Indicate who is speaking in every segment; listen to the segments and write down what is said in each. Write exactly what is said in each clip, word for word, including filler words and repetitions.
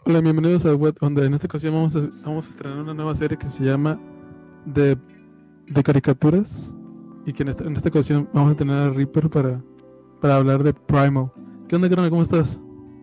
Speaker 1: Hola, bienvenidos a Web, donde en esta ocasión vamos a, vamos a estrenar una nueva serie que se llama de, de caricaturas y que en esta, en esta ocasión vamos a tener a Reaper para, para hablar de Primal. ¿Qué onda, carnal? ¿Cómo estás?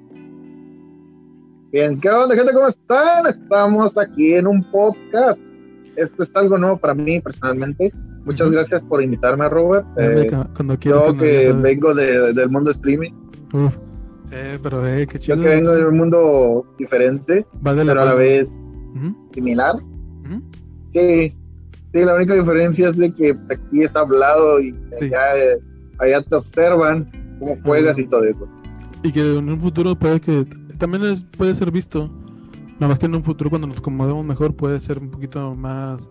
Speaker 2: Bien, ¿qué onda, gente? ¿Cómo están? Estamos aquí en un podcast. Esto es algo nuevo para mí personalmente. Muchas
Speaker 1: Ujú.
Speaker 2: gracias por invitarme, Robert.
Speaker 1: Dale,
Speaker 2: Eh,
Speaker 1: ca- cuando quieras,
Speaker 2: yo
Speaker 1: carnal, ya
Speaker 2: que
Speaker 1: sabes.
Speaker 2: vengo de- del mundo streaming,
Speaker 1: Uf. Eh, pero eh, qué
Speaker 2: yo que
Speaker 1: chido.
Speaker 2: vengo de
Speaker 1: Sí.
Speaker 2: un mundo diferente,
Speaker 1: Va de la
Speaker 2: pero a la
Speaker 1: mano.
Speaker 2: vez
Speaker 1: Ujú,
Speaker 2: similar.
Speaker 1: ujú.
Speaker 2: Sí, sí, la única diferencia es de que pues, aquí es hablado y
Speaker 1: Sí.
Speaker 2: allá, eh, allá te observan cómo
Speaker 1: Ah,
Speaker 2: juegas
Speaker 1: bueno.
Speaker 2: y todo eso.
Speaker 1: Y que en un futuro puede que también es, puede ser visto. Nada más que en un futuro cuando nos acomodemos mejor puede ser un poquito más,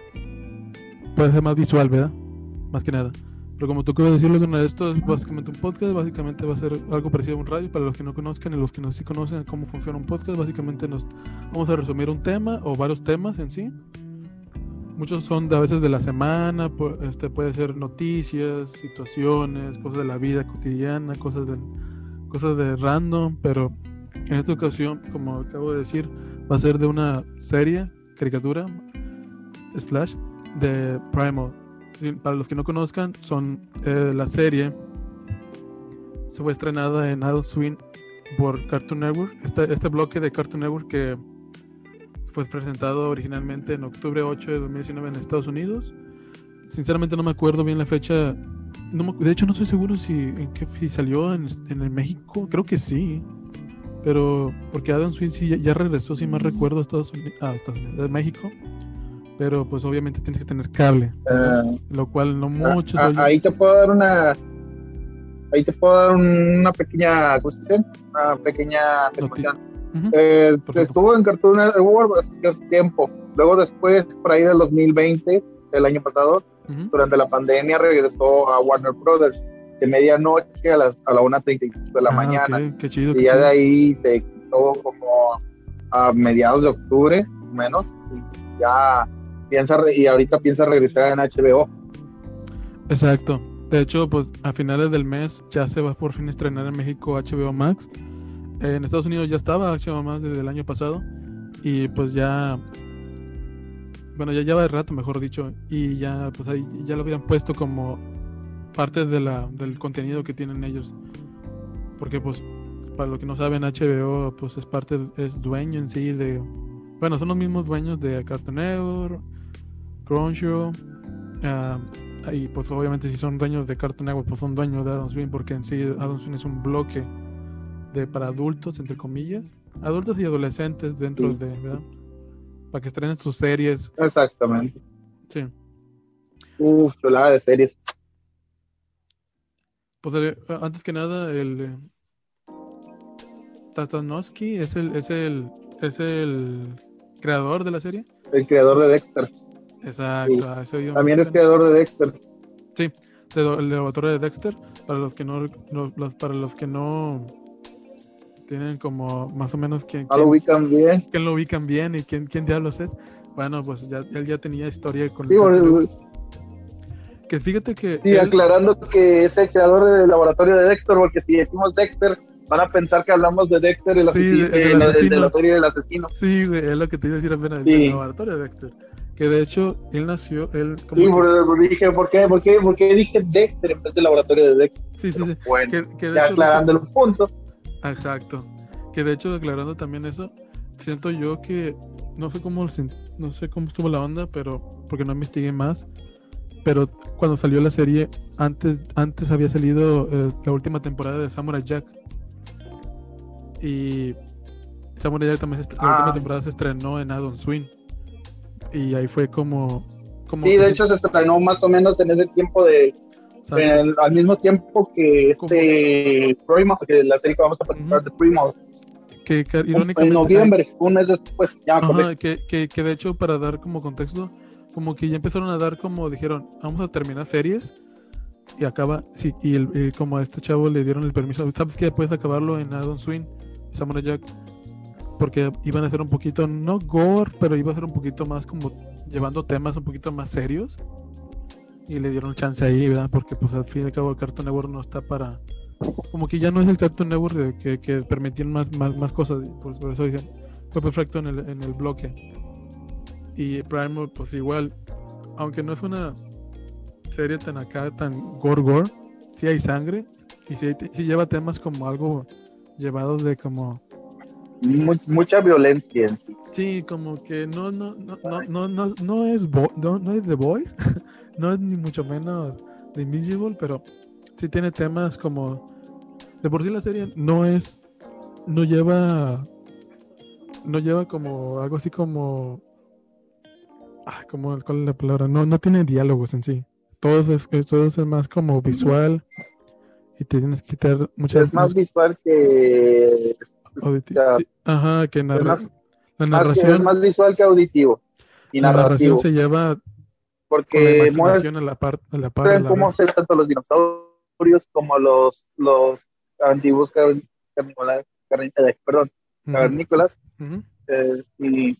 Speaker 1: puede ser más visual, ¿verdad? Más que nada. Pero como tú acabas de decirlo, carnal, esto es básicamente un podcast, básicamente va a ser algo parecido a un radio para los que no conozcan y los que no sí conocen cómo funciona un podcast. Básicamente nos vamos a resumir un tema o varios temas en sí. Muchos son de, a veces de la semana, pu- este puede ser noticias, situaciones, cosas de la vida cotidiana, cosas de, cosas de random, pero en esta ocasión, como acabo de decir, va a ser de una serie, caricatura, slash, de Primal. Sí, para los que no conozcan, son eh, la serie se fue estrenada en Adult Swim por Cartoon Network. Este, este bloque de Cartoon Network que fue presentado originalmente en octubre ocho de dos mil diecinueve en Estados Unidos. Sinceramente no me acuerdo bien la fecha. No me- de hecho no estoy seguro si en qué si salió en, en el México. Creo que sí. Pero porque Adult Swim sí ya, ya regresó, si mal recuerdo, a Estados Unidos, a Estados Unidos, a México. Pero pues obviamente tienes que tener cable, ¿verdad?
Speaker 2: Eh,
Speaker 1: Lo cual no
Speaker 2: a-
Speaker 1: muchos
Speaker 2: a-
Speaker 1: oyen.
Speaker 2: ahí te puedo dar una ahí te puedo dar una pequeña, ¿cómo se dice? Una pequeña
Speaker 1: Noti-
Speaker 2: afirmación.
Speaker 1: Ujú,
Speaker 2: Eh,
Speaker 1: perfecto.
Speaker 2: estuvo en Cartoon Network hace cierto tiempo. Luego después, por ahí del dos mil veinte, del año pasado,
Speaker 1: Ujú.
Speaker 2: durante la pandemia, regresó a Warner Brothers de medianoche a, las, a la una treinta y cinco de la
Speaker 1: Ah,
Speaker 2: mañana.
Speaker 1: ok, qué chido,
Speaker 2: Y
Speaker 1: qué
Speaker 2: ya de
Speaker 1: chido.
Speaker 2: ahí se quitó como a mediados de octubre, más o menos. Y ya piensa, re- y ahorita piensa regresar en H B O.
Speaker 1: Exacto. De hecho, pues a finales del mes ya se va por fin a estrenar en México H B O Max. Eh, en Estados Unidos ya estaba H B O Max desde el año pasado. Y pues ya, bueno, ya lleva de rato, mejor dicho. Y ya, pues ahí ya lo habían puesto como parte de la, del contenido que tienen ellos. Porque pues, para los que no saben, H B O pues es parte, es dueño en sí de, bueno, son los mismos dueños de Cartoon Network, Crunchyroll. ah, y pues obviamente si son dueños de Cartoon Network, pues son dueños de Adult Swim, porque en sí Adult Swim es un bloque de para adultos, entre comillas, adultos y adolescentes dentro
Speaker 2: Sí,
Speaker 1: de, ¿verdad? Para que estrenen sus series.
Speaker 2: exactamente.
Speaker 1: Sí.
Speaker 2: Uf, chulada de series.
Speaker 1: Pues eh, antes que nada, el eh, Tastanovsky es el, es el, es el creador de la serie.
Speaker 2: El creador
Speaker 1: ¿No?
Speaker 2: de Dexter. Sí.
Speaker 1: Exacto, a eso iba más o
Speaker 2: También es
Speaker 1: menos.
Speaker 2: creador de Dexter.
Speaker 1: Sí, de, do- el laboratorio de Dexter, para los que no, no- los, para los que no tienen como más o menos quién,
Speaker 2: No lo
Speaker 1: quién,
Speaker 2: ubican bien.
Speaker 1: quién lo ubican bien y quién, quién diablos es. Bueno, pues ya, él ya tenía historia con
Speaker 2: Sí,
Speaker 1: Cartoon Network.
Speaker 2: bueno,
Speaker 1: Que fíjate que
Speaker 2: sí,
Speaker 1: él,
Speaker 2: aclarando que es el creador del laboratorio de Dexter, porque si decimos Dexter, van a pensar que hablamos de Dexter, el,
Speaker 1: sí,
Speaker 2: asesino,
Speaker 1: de- del
Speaker 2: el, el de la
Speaker 1: asesino.
Speaker 2: serie del asesino.
Speaker 1: Sí, güey, es lo que te iba a decir apenas, del
Speaker 2: Sí,
Speaker 1: laboratorio de Dexter. Que de hecho, él nació, él
Speaker 2: sí,
Speaker 1: como que.
Speaker 2: por, por- dije, ¿por qué, por, qué, ¿por qué dije Dexter en vez del laboratorio de Dexter?
Speaker 1: Sí, sí,
Speaker 2: Pero
Speaker 1: sí.
Speaker 2: bueno,
Speaker 1: Que, que de
Speaker 2: ya
Speaker 1: hecho, lo que-
Speaker 2: aclarando el punto.
Speaker 1: exacto. Que de hecho, declarando también eso, siento yo que no sé cómo sen- no sé cómo estuvo la onda, pero porque no investigué más. Pero cuando salió la serie, antes, antes había salido eh, la última temporada de Samurai Jack. Y Samurai Jack también se est- la última
Speaker 2: Ah,
Speaker 1: temporada se estrenó en Adult Swim. Y ahí fue como, como
Speaker 2: sí,
Speaker 1: que
Speaker 2: de
Speaker 1: sí,
Speaker 2: hecho se estrenó más o menos en ese tiempo de,
Speaker 1: exacto.
Speaker 2: en- al mismo tiempo que
Speaker 1: Como,
Speaker 2: este Primo, que la serie que vamos a
Speaker 1: ujú,
Speaker 2: platicar de Primo,
Speaker 1: que, que
Speaker 2: en
Speaker 1: irónicamente, ay,
Speaker 2: noviembre, un mes después, ya
Speaker 1: ajá,
Speaker 2: correcto.
Speaker 1: que, que, que de hecho para dar como contexto, como que ya empezaron a dar como dijeron, vamos a terminar series y acaba, sí, y, el, y como a este chavo le dieron el permiso, sabes que puedes acabarlo en Adult Swim, Samurai Jack, porque iban a hacer un poquito, no gore, pero iba a ser un poquito más como llevando temas un poquito más serios y le dieron chance ahí, ¿verdad? Porque pues al fin y al cabo el Cartoon Network no está para como que ya no es el Cartoon Network de que, que permitían más, más, más cosas, por, por eso dije, fue perfecto en el, en el bloque. Y Primal, pues igual, aunque no es una serie tan acá, tan gore gore, sí hay sangre y sí, sí lleva temas como algo llevados de como
Speaker 2: Mu- mucha violencia en sí.
Speaker 1: sí, como que no no no no no no, no es Bo- no, no es The Boys, no es ni mucho menos The Invisible, pero sí tiene temas como de por sí la serie no es no lleva no lleva como algo así como ah, como cuál es la palabra, no no tiene diálogos en sí. Todo es, eh, todo es más como visual y te tienes que quitar muchas
Speaker 2: Es más visual que
Speaker 1: auditi-
Speaker 2: sea,
Speaker 1: sí, ajá, que
Speaker 2: es
Speaker 1: narra
Speaker 2: más,
Speaker 1: la
Speaker 2: más que es
Speaker 1: narración,
Speaker 2: más visual que auditivo y
Speaker 1: la narración
Speaker 2: narrativo,
Speaker 1: se lleva con la
Speaker 2: porque
Speaker 1: imaginación a
Speaker 2: muestran
Speaker 1: la par, a la par a la
Speaker 2: cómo
Speaker 1: vez.
Speaker 2: se ven tanto los dinosaurios como los los antiguos car- carnívoros, carni- eh, perdón,
Speaker 1: Ujú,
Speaker 2: cavernícolas,
Speaker 1: ujú.
Speaker 2: eh, y,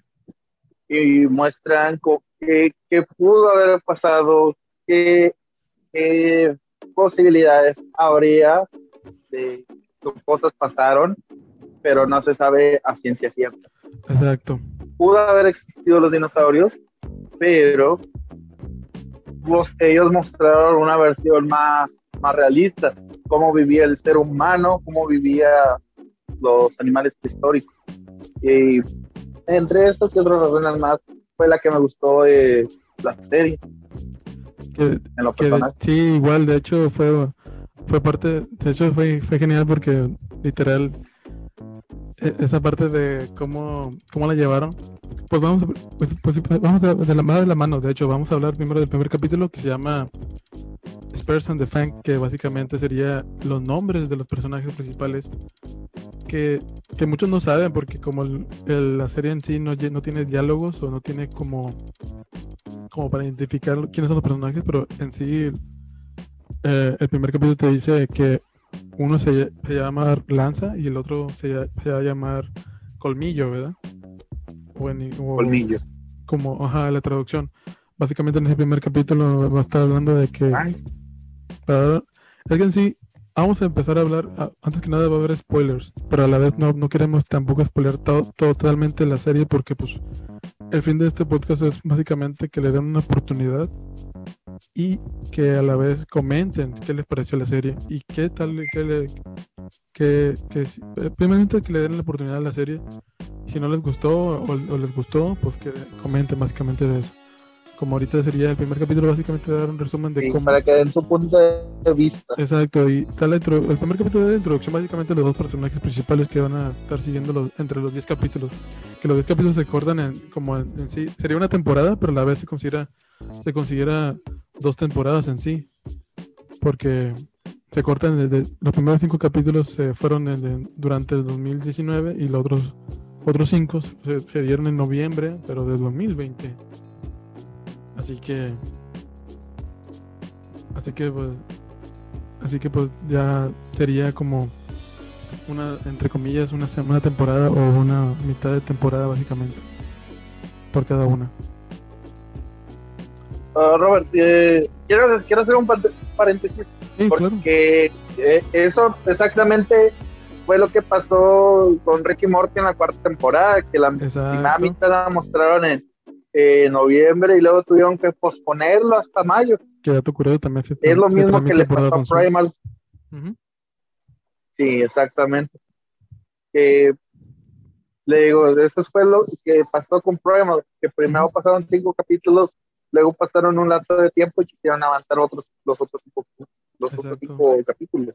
Speaker 2: y muestran co- qué, qué pudo haber pasado, qué, qué posibilidades habría de que cosas pasaron, pero no se sabe a ciencia cierta.
Speaker 1: Exacto.
Speaker 2: Pudo haber existido los dinosaurios, pero pues, ellos mostraron una versión más, más realista, cómo vivía el ser humano, cómo vivía los animales prehistóricos. Y entre estas y otras razones más, fue la que me gustó de la serie,
Speaker 1: Que,
Speaker 2: en lo
Speaker 1: que de-
Speaker 2: personal.
Speaker 1: sí, igual, de hecho, fue, fue parte, de hecho, fue, fue genial porque literal, e- esa parte de cómo, cómo la llevaron, pues vamos, a- pues, pues, pues, vamos a, de la mano de la mano, de hecho, vamos a hablar primero del primer capítulo que se llama Spares and the Fang, que básicamente sería los nombres de los personajes principales que, que muchos no saben porque como el- el- la serie en sí no, lle- no tiene diálogos o no tiene como, como para identificar quiénes son los personajes, pero en sí eh, el primer capítulo te dice que uno se, ll- se llama Lanza y el otro se, ll- se va a llamar Colmillo, ¿verdad? O, en- o
Speaker 2: Colmillo.
Speaker 1: como, ajá, la traducción. Básicamente en ese primer capítulo va a estar hablando de que
Speaker 2: Ay,
Speaker 1: para- es que en sí, vamos a empezar a hablar, a- antes que nada va a haber spoilers, pero a la vez no, no queremos tampoco spoiler to- to- totalmente la serie porque pues el fin de este podcast es básicamente que le den una oportunidad y que a la vez comenten qué les pareció la serie y qué tal, qué le, que, que si- eh, primeramente que le den la oportunidad a la serie, si no les gustó o, o les gustó, pues que comenten básicamente de eso. Como ahorita sería el primer capítulo, básicamente dar un resumen de
Speaker 2: sí,
Speaker 1: cómo.
Speaker 2: para que den su punto de vista.
Speaker 1: Exacto, y da la intro- el primer capítulo de la introducción básicamente los dos personajes principales que van a estar siguiendo los, entre los diez capítulos. Que los diez capítulos se cortan en, como en, en sí, sería una temporada, pero a la vez se considera, se considera dos temporadas en sí. Porque se cortan desde, los primeros cinco capítulos se fueron en- en- durante el dos mil diecinueve y los otros, otros cinco se, se dieron en noviembre, pero de dos mil veinte. Así que, así que pues, así que pues ya sería como una, entre comillas, una, se- una temporada o una mitad de temporada básicamente, por cada una.
Speaker 2: Uh, Robert, eh, quiero, quiero hacer un par- paréntesis
Speaker 1: Sí, claro.
Speaker 2: porque eh, eso exactamente fue lo que pasó con Ricky Morty en la cuarta temporada, que la primera
Speaker 1: Exacto.
Speaker 2: mitad la mostraron en eh, noviembre y luego tuvieron que posponerlo hasta mayo.
Speaker 1: Que dato curioso también se,
Speaker 2: Es lo
Speaker 1: se
Speaker 2: mismo que
Speaker 1: transmite
Speaker 2: le
Speaker 1: por
Speaker 2: pasó a
Speaker 1: Adult Swim.
Speaker 2: Primal.
Speaker 1: Ujú.
Speaker 2: Sí, exactamente. Eh, le digo, eso fue lo que pasó con Primal, que primero
Speaker 1: Ujú.
Speaker 2: pasaron cinco capítulos, luego pasaron un lapso de tiempo y quisieron avanzar otros, los otros cinco, los otros
Speaker 1: Exacto.
Speaker 2: cinco capítulos.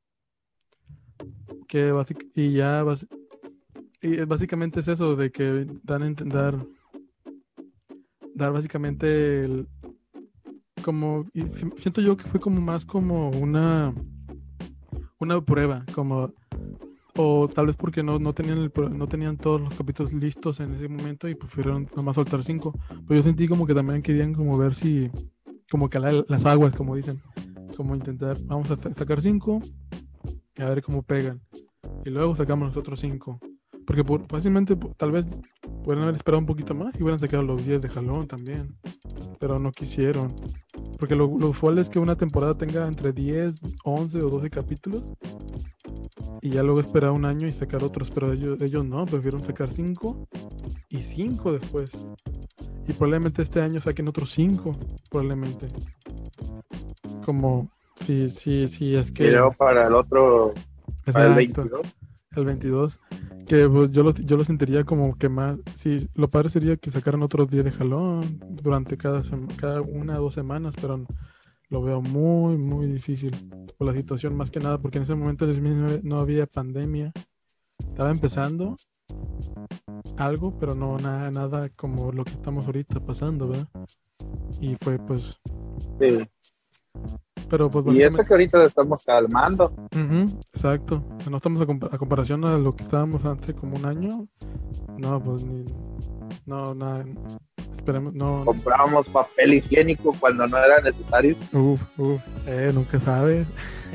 Speaker 1: Que basic- y ya bas- y es- básicamente es eso de que dan a entender dar básicamente el, como y si- siento yo que fue como más como una una prueba como o tal vez porque no, no tenían el pro- no tenían todos los capítulos listos en ese momento y prefirieron nomás soltar cinco, pero yo sentí como que también querían como ver si como calar las aguas, como dicen, como intentar vamos a sa- sacar cinco y a ver cómo pegan y luego sacamos los otros cinco, porque por, fácilmente po- tal vez pudieran haber esperado un poquito más y hubieran sacado los diez de jalón también, pero no quisieron, porque lo, lo usual es que una temporada tenga entre diez, once o doce capítulos y ya luego esperar un año y sacar otros, pero ellos, ellos no, prefieren sacar cinco y cinco después. Y probablemente este año saquen otros cinco, probablemente. Como si, si, si es que...
Speaker 2: Y luego para el otro, para el
Speaker 1: Exacto,
Speaker 2: veintidós.
Speaker 1: el veintidós. Que pues, yo, lo, yo lo sentiría como que más... Sí, lo padre sería que sacaran otros días de jalón durante cada, sema- cada una o dos semanas, pero lo veo muy, muy difícil por la situación, más que nada, porque en ese momento en dos mil diecinueve no había pandemia. Estaba empezando algo, pero no nada, nada como lo que estamos ahorita pasando, ¿verdad? Y fue pues...
Speaker 2: Sí.
Speaker 1: Pero pues
Speaker 2: Y eso
Speaker 1: básicamente...
Speaker 2: que ahorita lo estamos calmando.
Speaker 1: Ujú, exacto. No estamos a, compa- a comparación a lo que estábamos hace como un año. No, pues ni... No, nada. Esperemos, no.
Speaker 2: Comprábamos papel higiénico cuando no era necesario.
Speaker 1: Uf, uf. Eh, nunca sabes.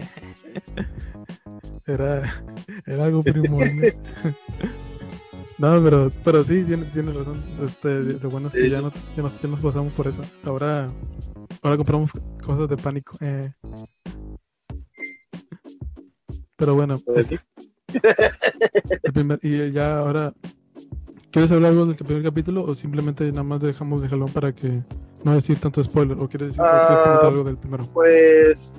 Speaker 1: Era, era algo primordial. No, pero, pero sí, tienes, tienes razón. Este, de, de bueno es que
Speaker 2: Sí,
Speaker 1: ya,
Speaker 2: sí.
Speaker 1: no, ya, nos, ya nos pasamos por eso. Ahora, ahora compramos cosas de pánico. Eh, pero bueno,
Speaker 2: Pues
Speaker 1: este,
Speaker 2: sí.
Speaker 1: el primer, y ya ahora, ¿quieres hablar algo del primer capítulo o simplemente nada más dejamos de jalón para que no decir tanto spoiler? ¿O quieres decir, o quieres comentar
Speaker 2: Ah,
Speaker 1: algo del primero?
Speaker 2: pues,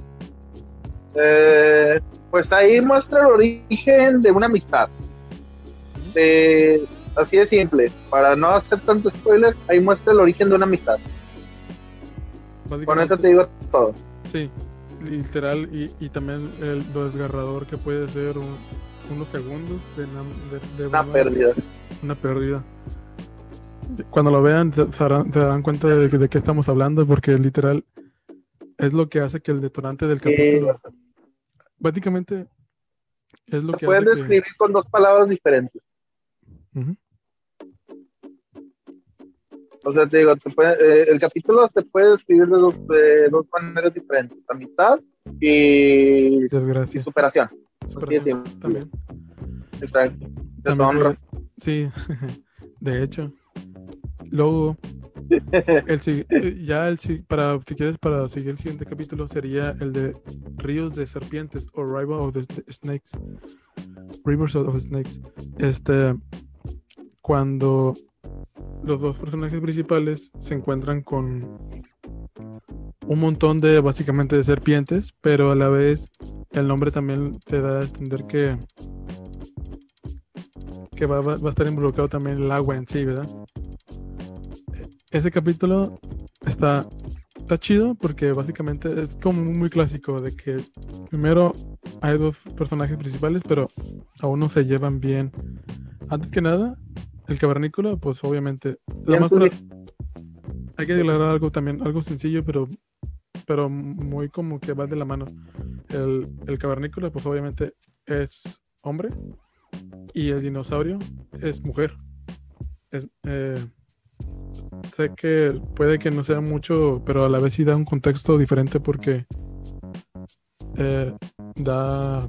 Speaker 2: eh, pues ahí muestra el origen de una amistad. De, así de simple. Para no hacer tanto spoiler, ahí muestra el origen de una amistad. Con eso
Speaker 1: Básicamente,
Speaker 2: te digo todo.
Speaker 1: sí, literal, y, y también el, lo desgarrador que puede ser un- unos segundos de, nam- de, de
Speaker 2: Una
Speaker 1: verdad,
Speaker 2: pérdida.
Speaker 1: una pérdida. Cuando lo vean, se, se darán, se darán cuenta de, de qué estamos hablando, porque literal es lo que hace que el detonante del
Speaker 2: Y
Speaker 1: capítulo, básicamente es lo
Speaker 2: se
Speaker 1: que
Speaker 2: pueden
Speaker 1: hace que...
Speaker 2: describir con dos palabras diferentes.
Speaker 1: Ujú,
Speaker 2: O sea, te digo, se puede- eh, el capítulo se puede describir de dos, de dos maneras diferentes: amistad y, y
Speaker 1: desgracia,
Speaker 2: superación. Así de
Speaker 1: superación,
Speaker 2: simple.
Speaker 1: también.
Speaker 2: Exacto.
Speaker 1: También
Speaker 2: Deshonra.
Speaker 1: puede, sí, de hecho. Luego, el, si- eh, ya el, si- para, si quieres, para seguir el siguiente capítulo sería el de Ríos de Serpientes o River of the Sn- Snakes. Rivers of Snakes. Este, cuando los dos personajes principales se encuentran con un montón de, básicamente, de serpientes, pero a la vez el nombre también te da a entender que, que va, va- va a estar involucrado también el agua en sí, ¿verdad? Ese capítulo está, está chido porque básicamente es como muy clásico de que primero hay dos personajes principales, pero aún no se llevan bien. Antes que nada, el cavernícola, pues obviamente, nada
Speaker 2: Bien,
Speaker 1: más
Speaker 2: sus
Speaker 1: para, hay que declarar algo también, algo sencillo, pero, pero muy como que va de la mano. El, el cavernícola, pues obviamente es hombre y el dinosaurio es mujer. Es, eh, sé que puede que no sea mucho, pero a la vez sí da un contexto diferente porque eh, da...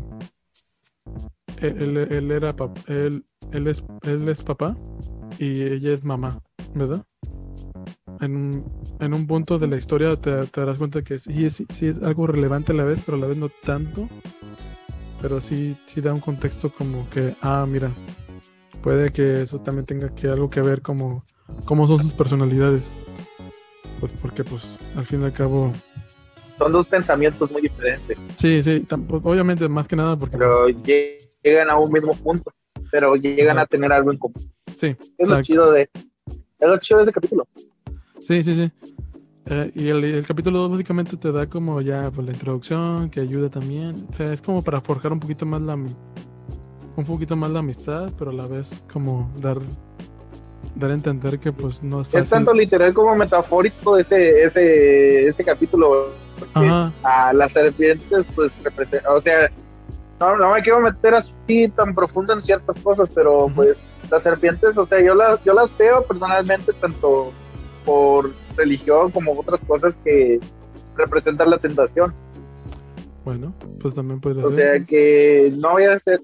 Speaker 1: Él, él- él era pap- él, él es, él es papá y ella es mamá, ¿verdad? En, un- en un punto de la historia te, te darás cuenta que sí es, sí es algo relevante a la vez, pero a la vez no tanto. Pero sí, sí da un contexto como que, ah, mira, puede que eso también tenga que algo que ver como cómo son sus personalidades. Pues porque pues al fin y al cabo,
Speaker 2: son dos pensamientos muy diferentes,
Speaker 1: sí, sí, tam- pues, obviamente más que nada porque pues,
Speaker 2: pero lle- llegan a un mismo punto, pero llegan a
Speaker 1: exacto,
Speaker 2: tener algo en común.
Speaker 1: sí,
Speaker 2: Es lo
Speaker 1: exacto,
Speaker 2: chido de, es lo chido de ese capítulo.
Speaker 1: sí, sí, sí. Eh, y el, el capítulo dos básicamente te da como ya pues, la introducción, que ayuda también. O sea, es como para forjar un poquito más la ami- un poquito más la amistad, pero a la vez como dar dar a entender que pues no es
Speaker 2: Es tanto
Speaker 1: fácil.
Speaker 2: literal como metafórico ese, ese, ese capítulo, porque
Speaker 1: Ajá,
Speaker 2: a las serpientes, pues representa, o sea, no, no me quiero meter así tan profundo en ciertas cosas, pero
Speaker 1: ujú,
Speaker 2: pues las serpientes, o sea, yo las, yo las veo personalmente tanto por religión como otras cosas que representan la tentación.
Speaker 1: bueno, pues también podría
Speaker 2: O
Speaker 1: ser.
Speaker 2: sea, que no voy a ser,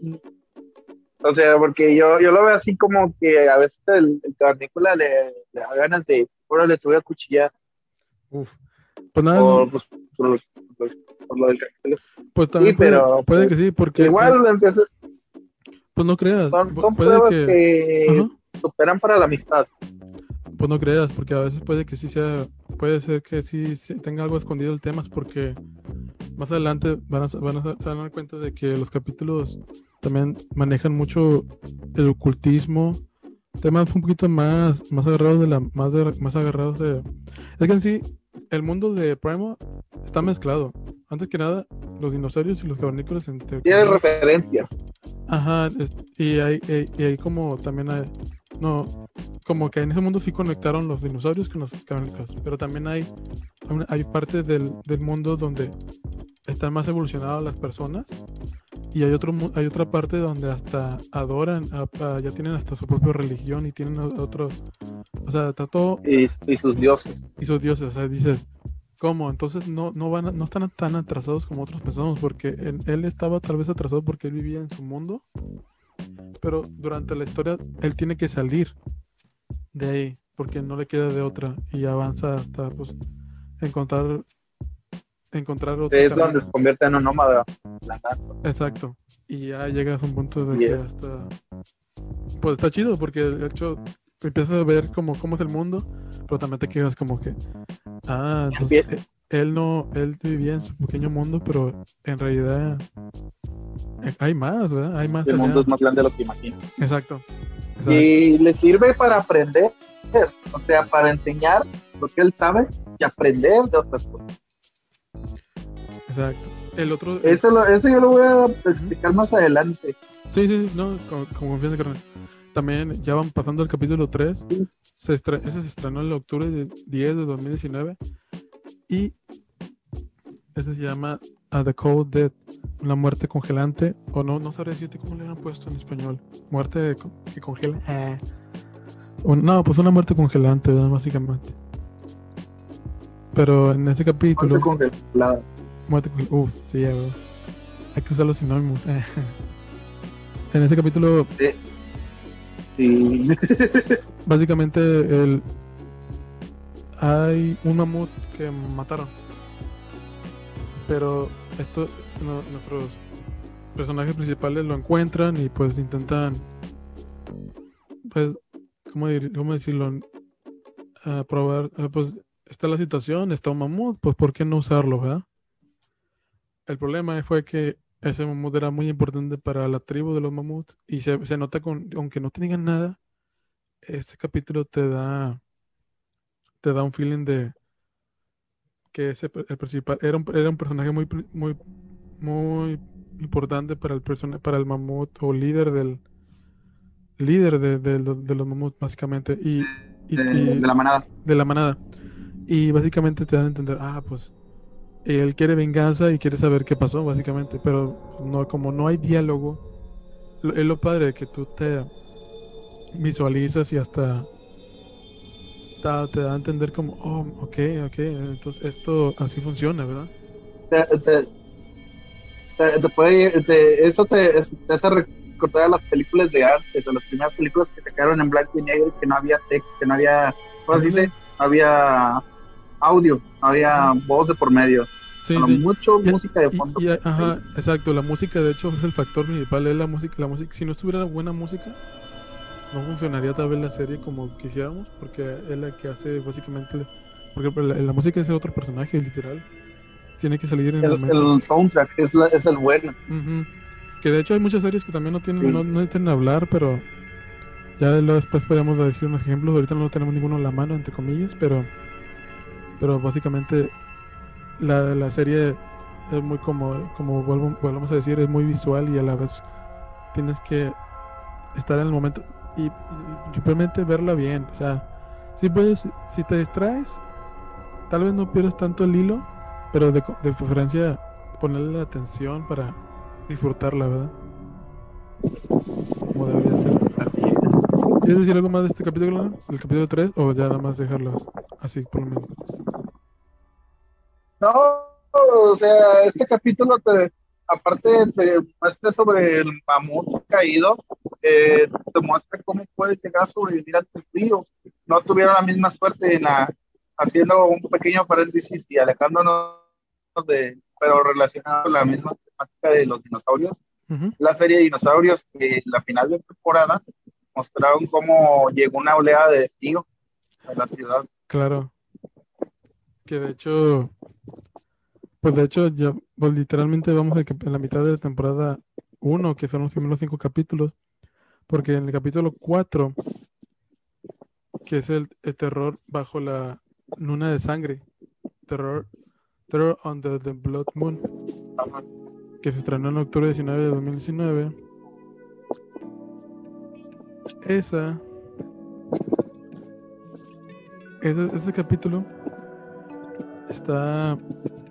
Speaker 2: o sea, porque yo, yo lo veo así como que a veces el, el cavernícola le, le da ganas de, bueno, le tuve a cuchillar.
Speaker 1: Uf. Pues nada, no,
Speaker 2: por, pues, por, lo- por- por lo del capítulo.
Speaker 1: pues
Speaker 2: Sí,
Speaker 1: también puede,
Speaker 2: pero
Speaker 1: puede que
Speaker 2: pues
Speaker 1: sí, porque eh,
Speaker 2: igual empecé-
Speaker 1: pues no creas,
Speaker 2: son,
Speaker 1: pu-
Speaker 2: son
Speaker 1: puede
Speaker 2: pruebas
Speaker 1: que,
Speaker 2: que
Speaker 1: ajá,
Speaker 2: superan para la amistad.
Speaker 1: pues no creas, porque a veces puede que sí sea, puede ser que sí, se tenga algo escondido el tema, es porque más adelante van a, sa- van a sa- se van a dar cuenta de que los capítulos también manejan mucho el ocultismo, temas un poquito más, más agarrados de la, más, de- más agarrados de. Es que en sí, el mundo de Primo está mezclado. Antes que nada, los dinosaurios y los cavernícolas entre
Speaker 2: Tiene
Speaker 1: comillas.
Speaker 2: referencias.
Speaker 1: Ajá, es- y hay, y, y hay como también hay, no, como que en ese mundo sí conectaron los dinosaurios con los cavernícolas, pero también hay, una- hay parte del, del mundo donde están más evolucionadas las personas y hay otro mu- hay otra parte donde hasta adoran, a- a- ya tienen hasta su propia religión y tienen o- otro, o sea, está todo
Speaker 2: Y, y sus dioses.
Speaker 1: y sus dioses, o sea, dices, ¿cómo? Entonces no, no van a- no están tan atrasados como otros pensamos, porque él, él estaba tal vez atrasado porque él vivía en su mundo, pero durante la historia él tiene que salir de ahí, porque no le queda de otra, y avanza hasta pues encontrar encontrar otro
Speaker 2: Es donde
Speaker 1: camino.
Speaker 2: se convierte en un nómada. La NASA.
Speaker 1: Exacto. Y ya llegas a un punto de
Speaker 2: Y
Speaker 1: que
Speaker 2: es-
Speaker 1: hasta pues está chido, porque de hecho empiezas a ver cómo, cómo es el mundo, pero también te quedas como que, ah, entonces
Speaker 2: Empie-
Speaker 1: eh, él no, él vivía en su pequeño mundo, pero en realidad eh, hay más, ¿verdad? Hay más
Speaker 2: El mundo
Speaker 1: allá.
Speaker 2: es más grande de lo que imaginas.
Speaker 1: Exacto, exacto,
Speaker 2: Y le sirve para aprender, o sea, para enseñar lo que él sabe y aprender de otras cosas.
Speaker 1: exacto. El otro, el-
Speaker 2: Eso, lo- eso yo lo voy a explicar más adelante.
Speaker 1: sí, sí, sí, no, con, con confianza, carnal. También ya van pasando el capítulo tres.
Speaker 2: Sí.
Speaker 1: Se estre- ese se estrenó en el octubre de diez de dos mil diecinueve. Y ese se llama A The Cold Death, la muerte congelante. O no, no sabría decirte cómo le han puesto en español. Muerte co- que congela. Ah. O- no, pues una muerte congelante, ¿verdad? Básicamente. Pero en ese capítulo.
Speaker 2: Muerte congelada.
Speaker 1: Muerte congelante. Uf, sí, ya, bro. Hay que usar los sinónimos. eh. En ese capítulo,
Speaker 2: Sí. Sí.
Speaker 1: básicamente, el, hay un mamut que mataron. Pero esto, no- nuestros personajes principales lo encuentran y pues intentan, pues, ¿cómo, dir- cómo decirlo? A probar, ah, pues está la situación, está un mamut, pues ¿por qué no usarlo, verdad? El problema fue que ese mamut era muy importante para la tribu de los mamuts y se, se nota con, aunque no te digan nada, ese capítulo te da, te da un feeling de que ese, pe- el principal era un, era un personaje muy, pri- muy, muy importante para el persona, para el mamut o líder del líder de, de lo- de los mamuts básicamente y, y,
Speaker 2: de,
Speaker 1: y
Speaker 2: de la manada.
Speaker 1: de la manada y básicamente te dan a entender, ah, pues él quiere venganza y quiere saber qué pasó básicamente, pero no, como no hay diálogo, lo- es lo padre que tú te visualizas y hasta ta- te da a entender como, oh, ok, ok, entonces esto así funciona, ¿verdad?
Speaker 2: Te, te, te, te puede, te- eso te, es- te hace recordar a las películas de arte, de las primeras películas que sacaron en blanco y negro, que no había texto, que no había, ¿cómo se dice?
Speaker 1: Ándale.
Speaker 2: No había audio, no había
Speaker 1: Ujú.
Speaker 2: voz de por medio,
Speaker 1: Sí,
Speaker 2: solo
Speaker 1: sí.
Speaker 2: mucho
Speaker 1: Y,
Speaker 2: música de
Speaker 1: y-
Speaker 2: fondo.
Speaker 1: y,
Speaker 2: Ahí.
Speaker 1: ajá, exacto, la música de hecho es el factor principal, es la música, la música, si no estuviera buena música, no funcionaría tal vez la serie como quisiéramos, porque es la que hace básicamente, porque la, la música es el otro personaje, literal, tiene que salir en
Speaker 2: El,
Speaker 1: momentos.
Speaker 2: el soundtrack es, la, es el bueno.
Speaker 1: Ujú. Que de hecho hay muchas series que también no tienen, no,
Speaker 2: Sí.
Speaker 1: no necesitan hablar, pero ya luego después podríamos decir unos ejemplos, ahorita no tenemos ninguno en la mano, entre comillas, pero, pero básicamente la, la serie es muy como, como vuelvo, volvemos a decir, es muy visual y a la vez tienes que estar en el momento y, y simplemente verla bien. O sea, si puedes, si te distraes, tal vez no pierdas tanto el hilo, pero de, co- de preferencia ponerle la atención para disfrutarla, ¿verdad? Como debería ser.
Speaker 2: Así es.
Speaker 1: ¿Quieres decir algo más de este capítulo, Lana? ¿El capítulo tres o ya nada más dejarlos así por lo menos?
Speaker 2: No, o sea, este capítulo te, aparte te muestra sobre el mamut caído, eh, te muestra cómo puedes llegar a sobrevivir ante el frío. No tuvieron la misma suerte en la haciendo un pequeño paréntesis y alejándonos de, pero relacionado a la misma temática de los dinosaurios,
Speaker 1: Ujú.
Speaker 2: la serie de dinosaurios, que la final de temporada mostraron cómo llegó una oleada de frío a la ciudad.
Speaker 1: Claro, que de hecho, pues de hecho, ya, pues literalmente vamos a que- en la mitad de la temporada uno, que son los primeros cinco capítulos, porque en el capítulo cuatro, que es el, el terror bajo la luna de sangre, terror, Terror under the Blood Moon,
Speaker 2: Ajá.
Speaker 1: que se estrenó en octubre diecinueve de dos mil diecinueve. Esa, ese, ese capítulo está,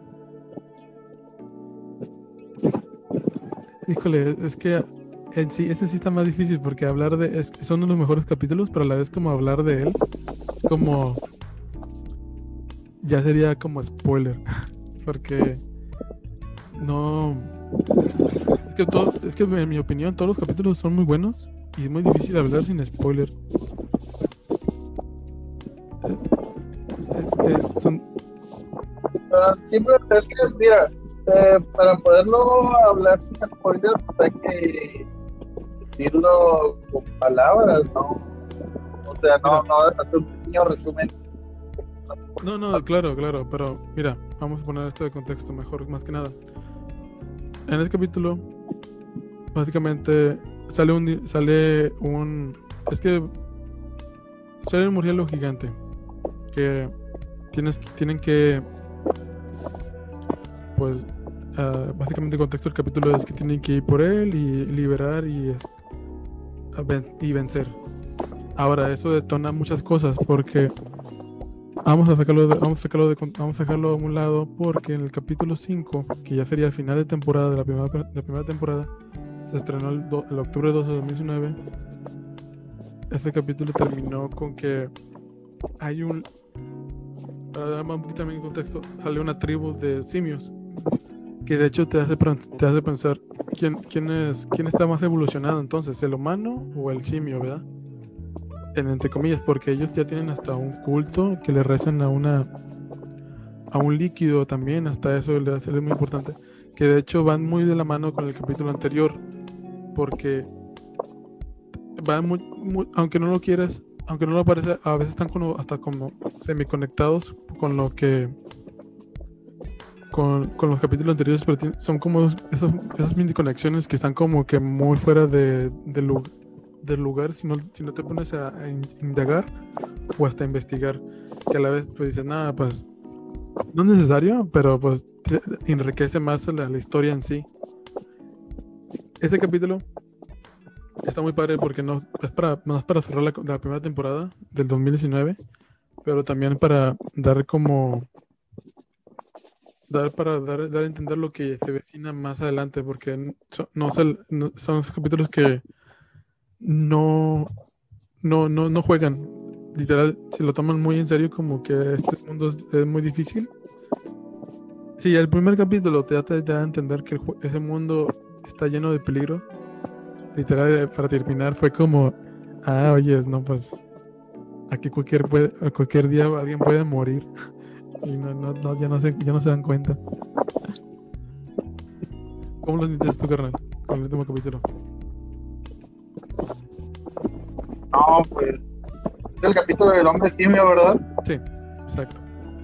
Speaker 1: híjole, es que en sí, ese sí está más difícil porque hablar de, es, son uno de los mejores capítulos, pero a la vez como hablar de él, es como, ya sería como spoiler, porque no, es que todo, es que en mi opinión todos los capítulos son muy buenos y es muy difícil hablar sin spoiler. Eh, Es, es- son,
Speaker 2: Ah, siempre es que, mira, eh, para poderlo hablar sin spoilers, pues hay que decirlo con palabras, ¿no? O sea, no,
Speaker 1: mira,
Speaker 2: no hacer un pequeño resumen.
Speaker 1: no, no, claro, claro, pero mira, vamos a poner esto de contexto mejor, más que nada. En este capítulo, básicamente, sale un, di- sale un, es que sale un murciélago gigante, que tienes, tienen que, pues, ah, básicamente el contexto del capítulo es que tienen que ir por él y liberar y, es- a ven- y vencer. Ahora, eso detona muchas cosas, porque vamos a sacarlo de, vamos a sacarlo de, con- vamos a dejarlo a un lado, porque en el capítulo cinco, que ya sería el final de temporada de la primera, de la primera temporada, se estrenó el, do- el octubre doce de dos mil diecinueve. Este capítulo terminó con que hay un, para dar más un poquito también en contexto, sale una tribu de simios, que de hecho te hace, pre- te hace pensar quién, quién es, quién está más evolucionado entonces, el humano o el simio, ¿verdad? En, entre comillas, porque ellos ya tienen hasta un culto que le rezan a una a un líquido también, hasta eso le hace es muy importante, que de hecho van muy de la mano con el capítulo anterior, porque van muy, muy- aunque no lo quieras, aunque no lo parece, a veces están como, hasta como semiconectados con lo que, con, con los capítulos anteriores, pero tien- son como esos, esas mini conexiones que están como que muy fuera de, de lu- del lugar, si no, si no te pones a, a in- indagar o hasta investigar, que a la vez pues dices, nada, pues no es necesario, pero pues te- enriquece más la, la historia en sí. Ese capítulo está muy padre porque no es para, no es para cerrar la, la primera temporada del dos mil diecinueve, pero también para dar como dar para dar, dar a entender lo que se vecina más adelante, porque n- so- no, se- no- son esos capítulos que no, no, no, no juegan. Literal, se lo toman muy en serio, como que este mundo es, es muy difícil. Sí, el primer capítulo te da, te da a entender que el jue- ese mundo está lleno de peligro. Literal, eh, para terminar, fue como, ah, oyes, no, pues aquí cualquier, puede, cualquier día alguien puede morir y no, no, no, ya, no se, ya no se dan cuenta. ¿Cómo lo sientes tú, carnal, con el último capítulo?
Speaker 2: No, pues es el capítulo del hombre simio, ¿verdad?
Speaker 1: Sí, exacto.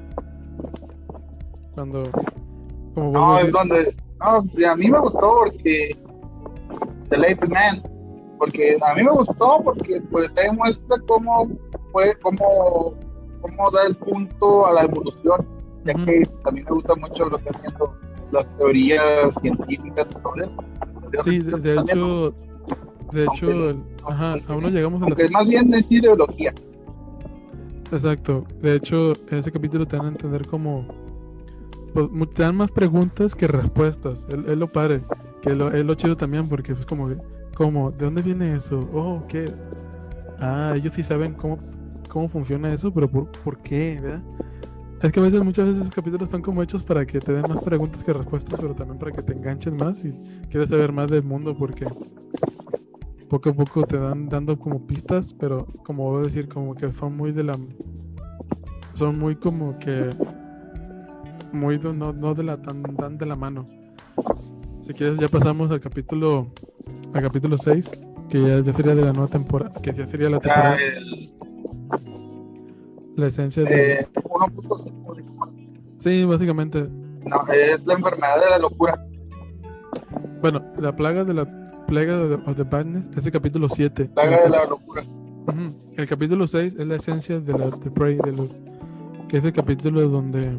Speaker 1: Cuando, como vuelvo a
Speaker 2: No, es
Speaker 1: decir,
Speaker 2: donde, no, pues, a mí me gustó porque The Late Man, porque a mí me gustó porque pues ahí muestra cómo fue, cómo, cómo da el punto a la evolución, ya
Speaker 1: ujú,
Speaker 2: que pues, a mí me gusta mucho lo que haciendo las teorías científicas y todo eso, las teorías
Speaker 1: sí,
Speaker 2: del
Speaker 1: de, de
Speaker 2: pensamiento,
Speaker 1: hecho, de
Speaker 2: aunque,
Speaker 1: hecho, el- ajá, aún no
Speaker 2: aunque,
Speaker 1: llegamos a la,
Speaker 2: aunque más bien es ideología.
Speaker 1: exacto, de hecho, en ese capítulo te dan a entender como, pues, mu- te dan más preguntas que respuestas, es, es lo padre, que lo, es lo chido también, porque es como, como, ¿de dónde viene eso? Oh, ¿qué? Ah, ellos sí saben cómo, cómo funciona eso, pero ¿por, por qué? ¿Verdad? Es que a veces, muchas veces esos capítulos están como hechos para que te den más preguntas que respuestas, pero también para que te enganches más y quieras saber más del mundo, porque poco a poco te dan dando como pistas, pero como voy a decir, como que son muy de la, son muy como que muy do- no, no de la tan, tan de la mano. Si quieres ya pasamos al capítulo al capítulo seis, que ya, ya sería de la nueva temporada, que ya sería la
Speaker 2: O sea,
Speaker 1: temporada,
Speaker 2: el
Speaker 1: la esencia del.
Speaker 2: eh, uno punto cinco,
Speaker 1: Sí, básicamente.
Speaker 2: no, es la enfermedad de la locura.
Speaker 1: Bueno, la plaga de la plaga de, of the Badness es el capítulo siete. Y el,
Speaker 2: Plaga de
Speaker 1: cap-
Speaker 2: la locura.
Speaker 1: ujú, el capítulo seis es la esencia de la de Prey, de lo, que es el capítulo donde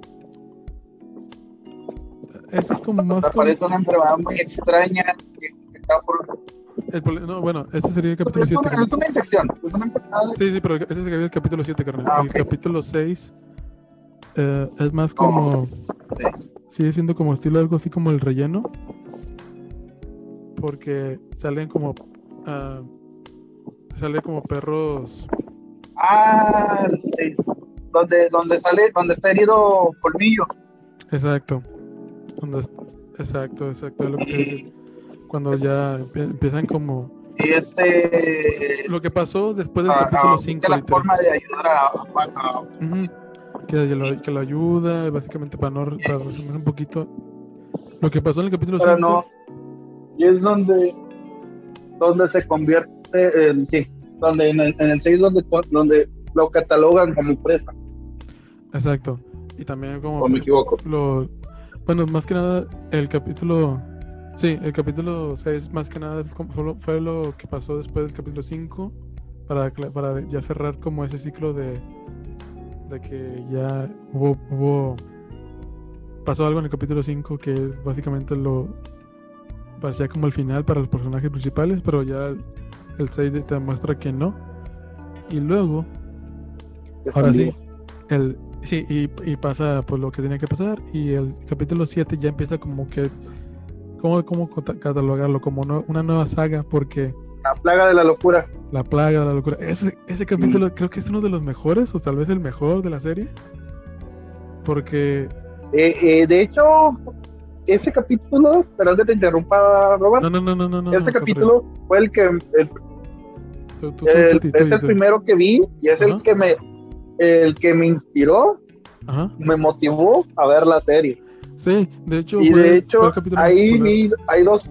Speaker 1: este es como
Speaker 2: Donde
Speaker 1: más como
Speaker 2: aparece una enfermedad muy extraña que infectada por.
Speaker 1: el prole- no, bueno, este sería el capítulo
Speaker 2: Es una,
Speaker 1: siete.
Speaker 2: es una infección, es una enfermedad.
Speaker 1: Sí, sí, pero ese sería el capítulo siete, carnal.
Speaker 2: Ah,
Speaker 1: El
Speaker 2: ok.
Speaker 1: capítulo seis eh, es más
Speaker 2: Oh,
Speaker 1: como
Speaker 2: sí.
Speaker 1: sigue siendo como estilo algo así como el relleno, porque salen como ah, sale como perros.
Speaker 2: Ah, el seis. Donde, donde sale, donde está herido Colmillo.
Speaker 1: Exacto. Donde es- exacto, exacto, es lo que te iba a decir.
Speaker 2: Y,
Speaker 1: Cuando ya empie- empiezan como
Speaker 2: y este
Speaker 1: lo que pasó después del
Speaker 2: a, a,
Speaker 1: capítulo
Speaker 2: busca
Speaker 1: cinco,
Speaker 2: la
Speaker 1: literal.
Speaker 2: forma de ayudar a, a, a-
Speaker 1: Ujú. Que lo, que lo ayuda, básicamente para no para resumir un poquito lo que pasó en el capítulo
Speaker 2: pero
Speaker 1: cinco.
Speaker 2: no. Y es donde, donde se convierte en, sí, donde en el, en el seis donde, donde lo catalogan como presa,
Speaker 1: Exacto. Y también como
Speaker 2: o me
Speaker 1: pues,
Speaker 2: equivoco.
Speaker 1: lo bueno, más que nada el capítulo sí, el capítulo seis más que nada es como solo fue lo que pasó después del capítulo cinco para cla- para ya cerrar como ese ciclo de de que ya hubo hubo pasó algo en el capítulo cinco que básicamente lo parecía como el final para los personajes principales, pero ya el, el seis te demuestra que no. Y luego,
Speaker 2: Que
Speaker 1: ahora
Speaker 2: están
Speaker 1: sí,
Speaker 2: vivos.
Speaker 1: el sí, y, y pasa pues lo que tenía que pasar. Y el capítulo siete ya empieza como que, ¿cómo, cómo cata- catalogarlo? Como no- una nueva saga, porque
Speaker 2: La plaga de la locura.
Speaker 1: la plaga de la locura. Ese, ese
Speaker 2: Mm.
Speaker 1: capítulo creo que es uno de los mejores, o tal vez el mejor de la serie. Porque.
Speaker 2: Eh, eh, de hecho, ese capítulo, perdón que te interrumpa, Robert,
Speaker 1: No, no, no, no, no, no, no,
Speaker 2: este
Speaker 1: al contrario.
Speaker 2: capítulo fue el que el,
Speaker 1: Tú, tú, tú, tú,
Speaker 2: el-
Speaker 1: tú, tú,
Speaker 2: es el
Speaker 1: tú.
Speaker 2: primero que vi y es el
Speaker 1: Ajá,
Speaker 2: que me el que me inspiró,
Speaker 1: ajá.
Speaker 2: me motivó a ver la serie.
Speaker 1: Sí, de hecho
Speaker 2: Y
Speaker 1: fue
Speaker 2: de
Speaker 1: el, fue el
Speaker 2: hecho,
Speaker 1: capítulo más
Speaker 2: ahí
Speaker 1: popular.
Speaker 2: vi, hay dos,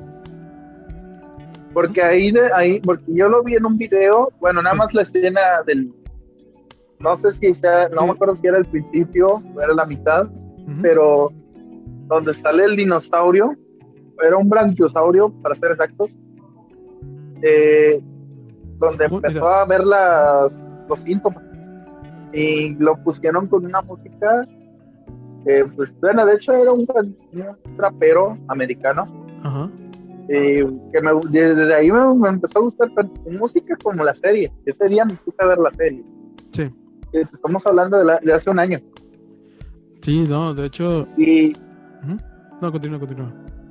Speaker 2: porque ahí, de, ahí, porque yo lo vi en un video, bueno, nada
Speaker 1: Sí,
Speaker 2: más la escena del, no sé si sea, no me
Speaker 1: sí,
Speaker 2: acuerdo si era el principio o era la mitad,
Speaker 1: ujú.
Speaker 2: pero donde sale el dinosaurio, era un branquiosaurio, para ser exactos, eh, donde
Speaker 1: Fu- Mira,
Speaker 2: empezó a ver las, los síntomas y lo pusieron con una música, eh, pues bueno, de hecho era un, un trapero americano,
Speaker 1: ajá.
Speaker 2: eh, que me, desde ahí me, me empezó a gustar tanto su música como la serie. Ese día me puse a ver la serie.
Speaker 1: Sí,
Speaker 2: Eh, estamos hablando de, la, de hace un año.
Speaker 1: sí, no, de hecho.
Speaker 2: Y,
Speaker 1: Ujú. No, continúa, continúa.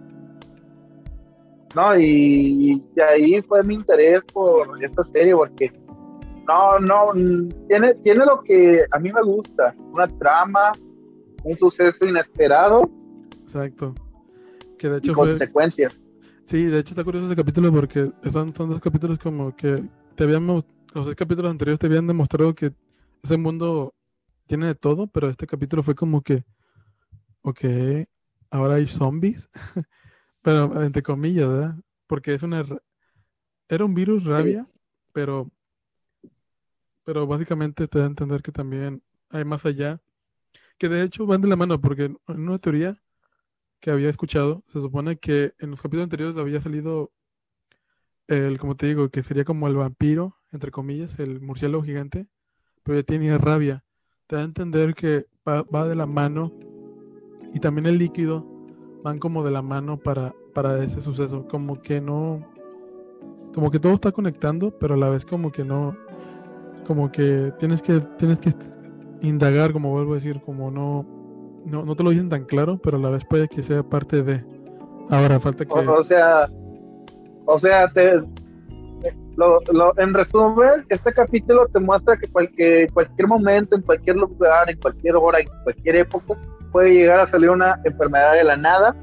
Speaker 2: no, y, y de ahí fue mi interés por esta serie, porque no, no, tiene, tiene lo que a mí me gusta, una trama, un suceso inesperado
Speaker 1: Exacto. Que de
Speaker 2: y
Speaker 1: hecho fue.
Speaker 2: consecuencias.
Speaker 1: Sí, de hecho está curioso ese capítulo porque son, son dos capítulos como que te habían. mo- Los dos capítulos anteriores te habían demostrado que ese mundo tiene de todo, pero este capítulo fue como que, ok, ahora hay zombies, pero entre comillas, ¿verdad? Porque es una. ra- Era un virus
Speaker 2: Sí,
Speaker 1: rabia, pero, pero básicamente te da a entender que también hay más allá. Que de hecho van de la mano, porque en en una teoría que había escuchado, se supone que en los capítulos anteriores había salido el, como te digo, que sería como el vampiro, entre comillas, el murciélago gigante, pero ya tiene rabia. Te da a entender que va, va de la mano y también el líquido van como de la mano para, para ese suceso. Como que no, como que todo está conectando, pero a la vez como que no, como que tienes que, tienes que indagar, como vuelvo a decir, como no, no, no te lo dicen tan claro, pero a la vez puede que sea parte de. Ahora falta
Speaker 2: o,
Speaker 1: que.
Speaker 2: o sea, o sea, te, lo, lo, en resumen, este capítulo te muestra que cualquier, cualquier momento, en cualquier lugar, en cualquier hora, en cualquier época, puede llegar a salir una enfermedad de la nada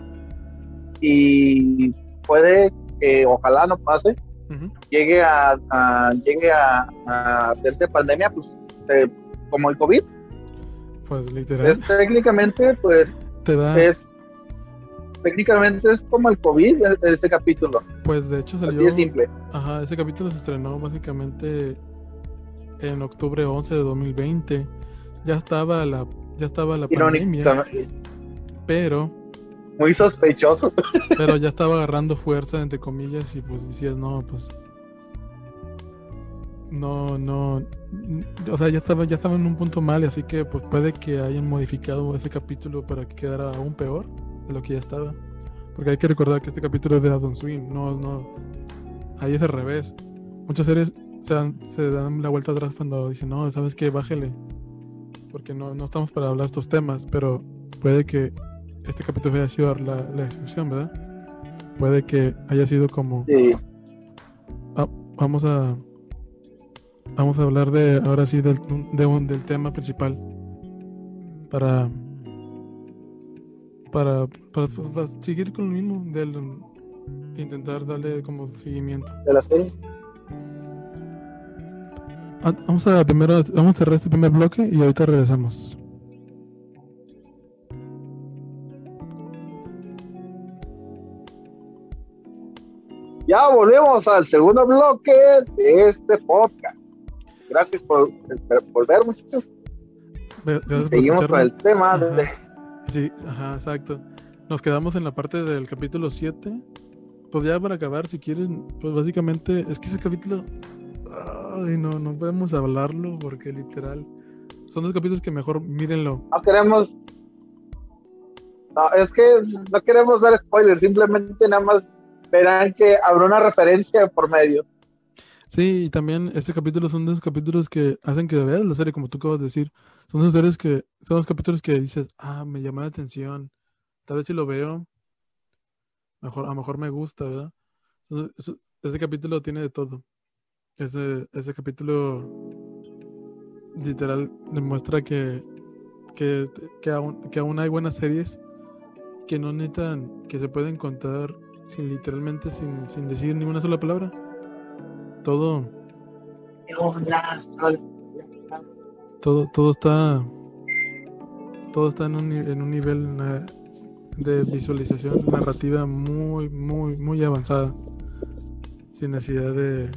Speaker 2: y puede que, ojalá no pase,
Speaker 1: Ujú.
Speaker 2: llegue a, a llegue a, a hacerse pandemia, pues eh, como el COVID.
Speaker 1: Pues literal.
Speaker 2: Es, técnicamente, pues,
Speaker 1: te da...
Speaker 2: es técnicamente es como el COVID este capítulo.
Speaker 1: Pues de hecho salió...
Speaker 2: Así de simple.
Speaker 1: Ajá, ese capítulo se estrenó básicamente en octubre once de dos mil veinte. Ya estaba la, ya estaba la pandemia. Pero...
Speaker 2: Muy sospechoso.
Speaker 1: Pero ya estaba agarrando fuerza, entre comillas, y pues decías, no, pues... No, no... O sea, ya estaba, ya estaba en un punto mal, así que pues puede que hayan modificado ese capítulo para que quedara aún peor de lo que ya estaba. Porque hay que recordar que este capítulo es de Adult Swim, no, no... Ahí es al revés. Muchas series se dan, se dan la vuelta atrás cuando dicen, no, ¿sabes qué? Bájale. Porque no, no estamos para hablar estos temas, pero puede que este capítulo haya sido la, la excepción, ¿verdad? Puede que haya sido como...
Speaker 2: Sí.
Speaker 1: Ah, vamos a... Vamos a hablar de, ahora sí, del, de un, del tema principal. Para... Para, para, para seguir con lo mismo, del intentar darle como seguimiento.
Speaker 2: ¿De la serie?
Speaker 1: Ah, vamos a primero, vamos a cerrar este primer bloque y ahorita regresamos.
Speaker 2: Ya volvemos al segundo bloque de este podcast. Gracias por, por ver, muchachos.
Speaker 1: Gracias
Speaker 2: Seguimos con el tema.
Speaker 1: Ajá.
Speaker 2: De...
Speaker 1: Sí, ajá, exacto. Nos quedamos en la parte del capítulo siete. Pues ya para acabar, si quieres, pues básicamente es que ese capítulo, ay, no, no podemos hablarlo porque literal son dos capítulos que mejor mírenlo.
Speaker 2: No queremos, no, es que no queremos dar spoilers, simplemente nada más verán que habrá una referencia por medio.
Speaker 1: Sí, y también este capítulo son de esos capítulos que hacen que veas la serie, como tú acabas de decir. Son esos series que, son los capítulos que dices, ah, me llama la atención. Tal vez si lo veo, mejor, a lo mejor me gusta, ¿verdad? Entonces, ese capítulo tiene de todo. Ese, ese capítulo literal demuestra que, que, que, aún, que aún hay buenas series que no necesitan, que se pueden contar sin literalmente, sin, sin decir ni una sola palabra. Todo todo todo está todo está en un, en un nivel uh, de visualización narrativa muy muy muy avanzada, sin necesidad de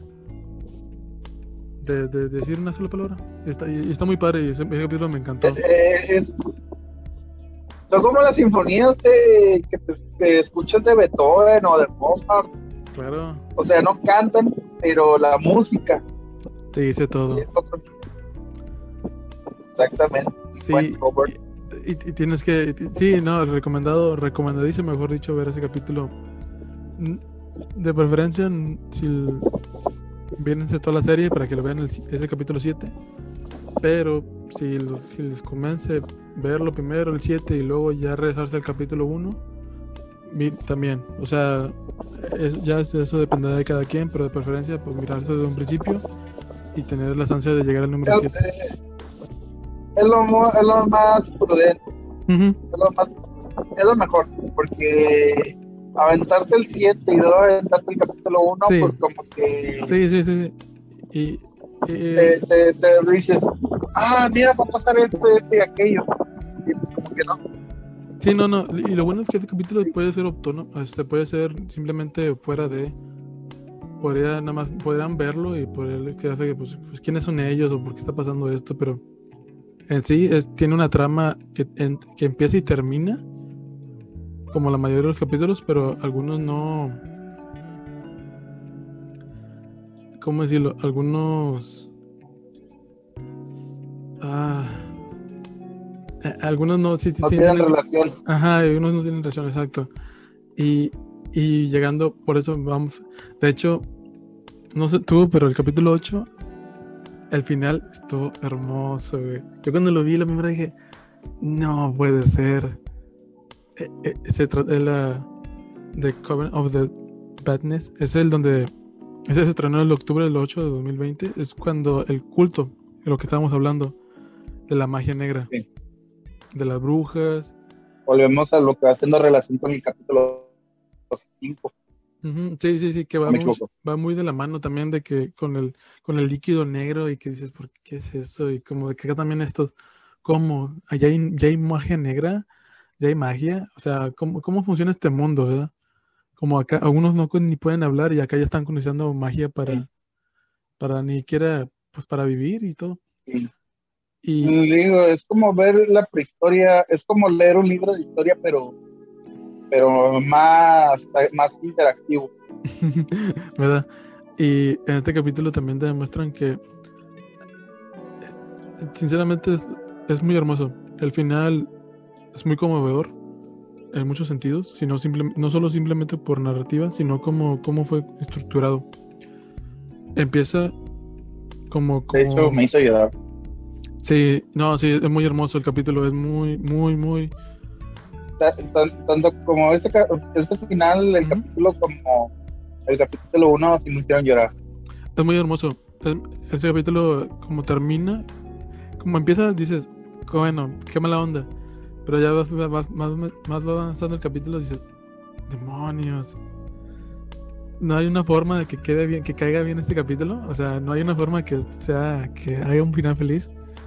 Speaker 1: de, de decir una sola palabra. Está, y está muy padre, y ese, ese capítulo me encantó.
Speaker 2: Eh, es, son como las sinfonías de, que, te, que escuchas de Beethoven o de Mozart.
Speaker 1: Claro.
Speaker 2: O sea, no cantan, pero la música
Speaker 1: te dice todo.
Speaker 2: Es otro... Exactamente.
Speaker 1: Sí. Y, y, y tienes que, sí, no, recomendado, recomendadísimo, mejor dicho, ver ese capítulo. De preferencia, si vienense toda la serie para que lo vean el, ese capítulo siete. Pero si, lo, si les convence verlo primero, el siete, y luego ya regresarse al capítulo uno, también, o sea, es, ya eso dependerá de cada quien, pero de preferencia pues mirarse desde un principio y tener la ansia de llegar al número siete.
Speaker 2: Es lo, es lo más prudente.
Speaker 1: Uh-huh.
Speaker 2: Es lo más, es lo mejor, porque aventarte el siete y luego aventarte el capítulo uno, sí. Pues como que
Speaker 1: sí, sí, sí, sí. Y, y
Speaker 2: te, te, te dices, ah, mira, va a pasar esto, esto y aquello. Y es como que no.
Speaker 1: Sí, no, no, y lo bueno es que este capítulo puede ser autónomo, este puede ser simplemente fuera de, podría nada más, podrían verlo y poder que hace que, pues, pues, quiénes son ellos o por qué está pasando esto, pero en sí es, tiene una trama que, en, que empieza y termina, como la mayoría de los capítulos, pero algunos no, ¿cómo decirlo? Algunos, ah... Eh, algunos no, sí,
Speaker 2: no
Speaker 1: sí
Speaker 2: tienen
Speaker 1: tienen
Speaker 2: relación.
Speaker 1: Ajá, algunos no tienen relación, exacto. Y, y llegando, por eso vamos. De hecho, no sé tú, pero el capítulo ocho, el final estuvo hermoso, güey. Yo cuando lo vi la primera dije, no puede ser. Eh, eh, se trata de la The Coven of the Badness. Es el donde ese se estrenó el octubre del ocho de dos mil veinte. Es cuando el culto, de lo que estábamos hablando, de la magia negra.
Speaker 2: Sí.
Speaker 1: De las brujas.
Speaker 2: Volvemos a lo que va haciendo relación con el capítulo cinco.
Speaker 1: Ujú, sí, sí, sí, que
Speaker 2: ¿O
Speaker 1: va
Speaker 2: me
Speaker 1: muy,
Speaker 2: equivoco?
Speaker 1: va muy de la mano también de que con el, con el líquido negro y que dices, ¿por qué es eso? Y como de que acá también estos, ¿cómo? ¿Ya hay, ya hay magia negra? ¿Ya hay magia? O sea, ¿cómo, cómo funciona este mundo, verdad? Como acá, algunos no con- ni pueden hablar y acá ya están conociendo magia
Speaker 2: Sí,
Speaker 1: para, para ni siquiera, pues para vivir y todo.
Speaker 2: sí.
Speaker 1: Y,
Speaker 2: Digo, es como ver la prehistoria, es como leer un libro de historia, pero, pero más, más interactivo.
Speaker 1: ¿verdad? Y en este capítulo también te demuestran que, sinceramente, es, es muy hermoso. El final es muy conmovedor en muchos sentidos, sino simple, no solo simplemente por narrativa, sino como cómo fue estructurado. Empieza como
Speaker 2: De hecho,
Speaker 1: con...
Speaker 2: me hizo llorar.
Speaker 1: Sí, no, sí, es muy hermoso el capítulo, es muy, muy, muy...
Speaker 2: Ta- tan- Tanto como ese, ca- ese final, el
Speaker 1: Ujú.
Speaker 2: capítulo como el capítulo uno, sí me hicieron llorar.
Speaker 1: Es muy hermoso. Es- ese capítulo, como termina, como empieza, dices, bueno, qué mala onda. Pero ya vas, vas- más, más va avanzando el capítulo, dices, demonios. No hay una forma de que quede bien, que caiga bien este capítulo. O sea, no hay una forma que sea, que haya un final feliz.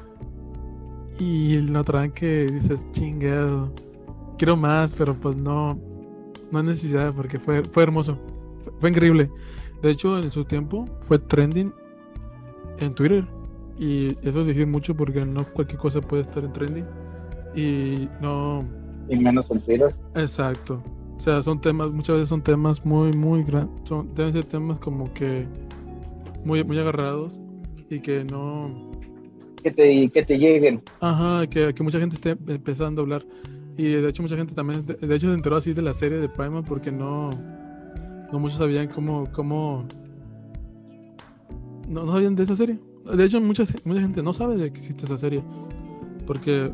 Speaker 1: Y lo traen que dices, chingado. Quiero más, pero pues no, no hay necesidad porque fue, fue hermoso. Fue, fue increíble. De hecho, en su tiempo fue trending en Twitter. Y eso es decir mucho porque no cualquier cosa puede estar en trending. Y no,
Speaker 2: Y menos el Twitter.
Speaker 1: exacto. O sea, son temas, muchas veces son temas muy, muy grandes. Deben ser temas como que muy, muy agarrados y que no.
Speaker 2: Que te, que te lleguen.
Speaker 1: Ajá, que, que mucha gente esté empezando a hablar. Y de hecho, mucha gente también, de, de hecho, se enteró así de la serie de Primal porque no, no muchos sabían cómo, cómo, no, no sabían de esa serie. De hecho, mucha, mucha gente no sabe de que existe esa serie porque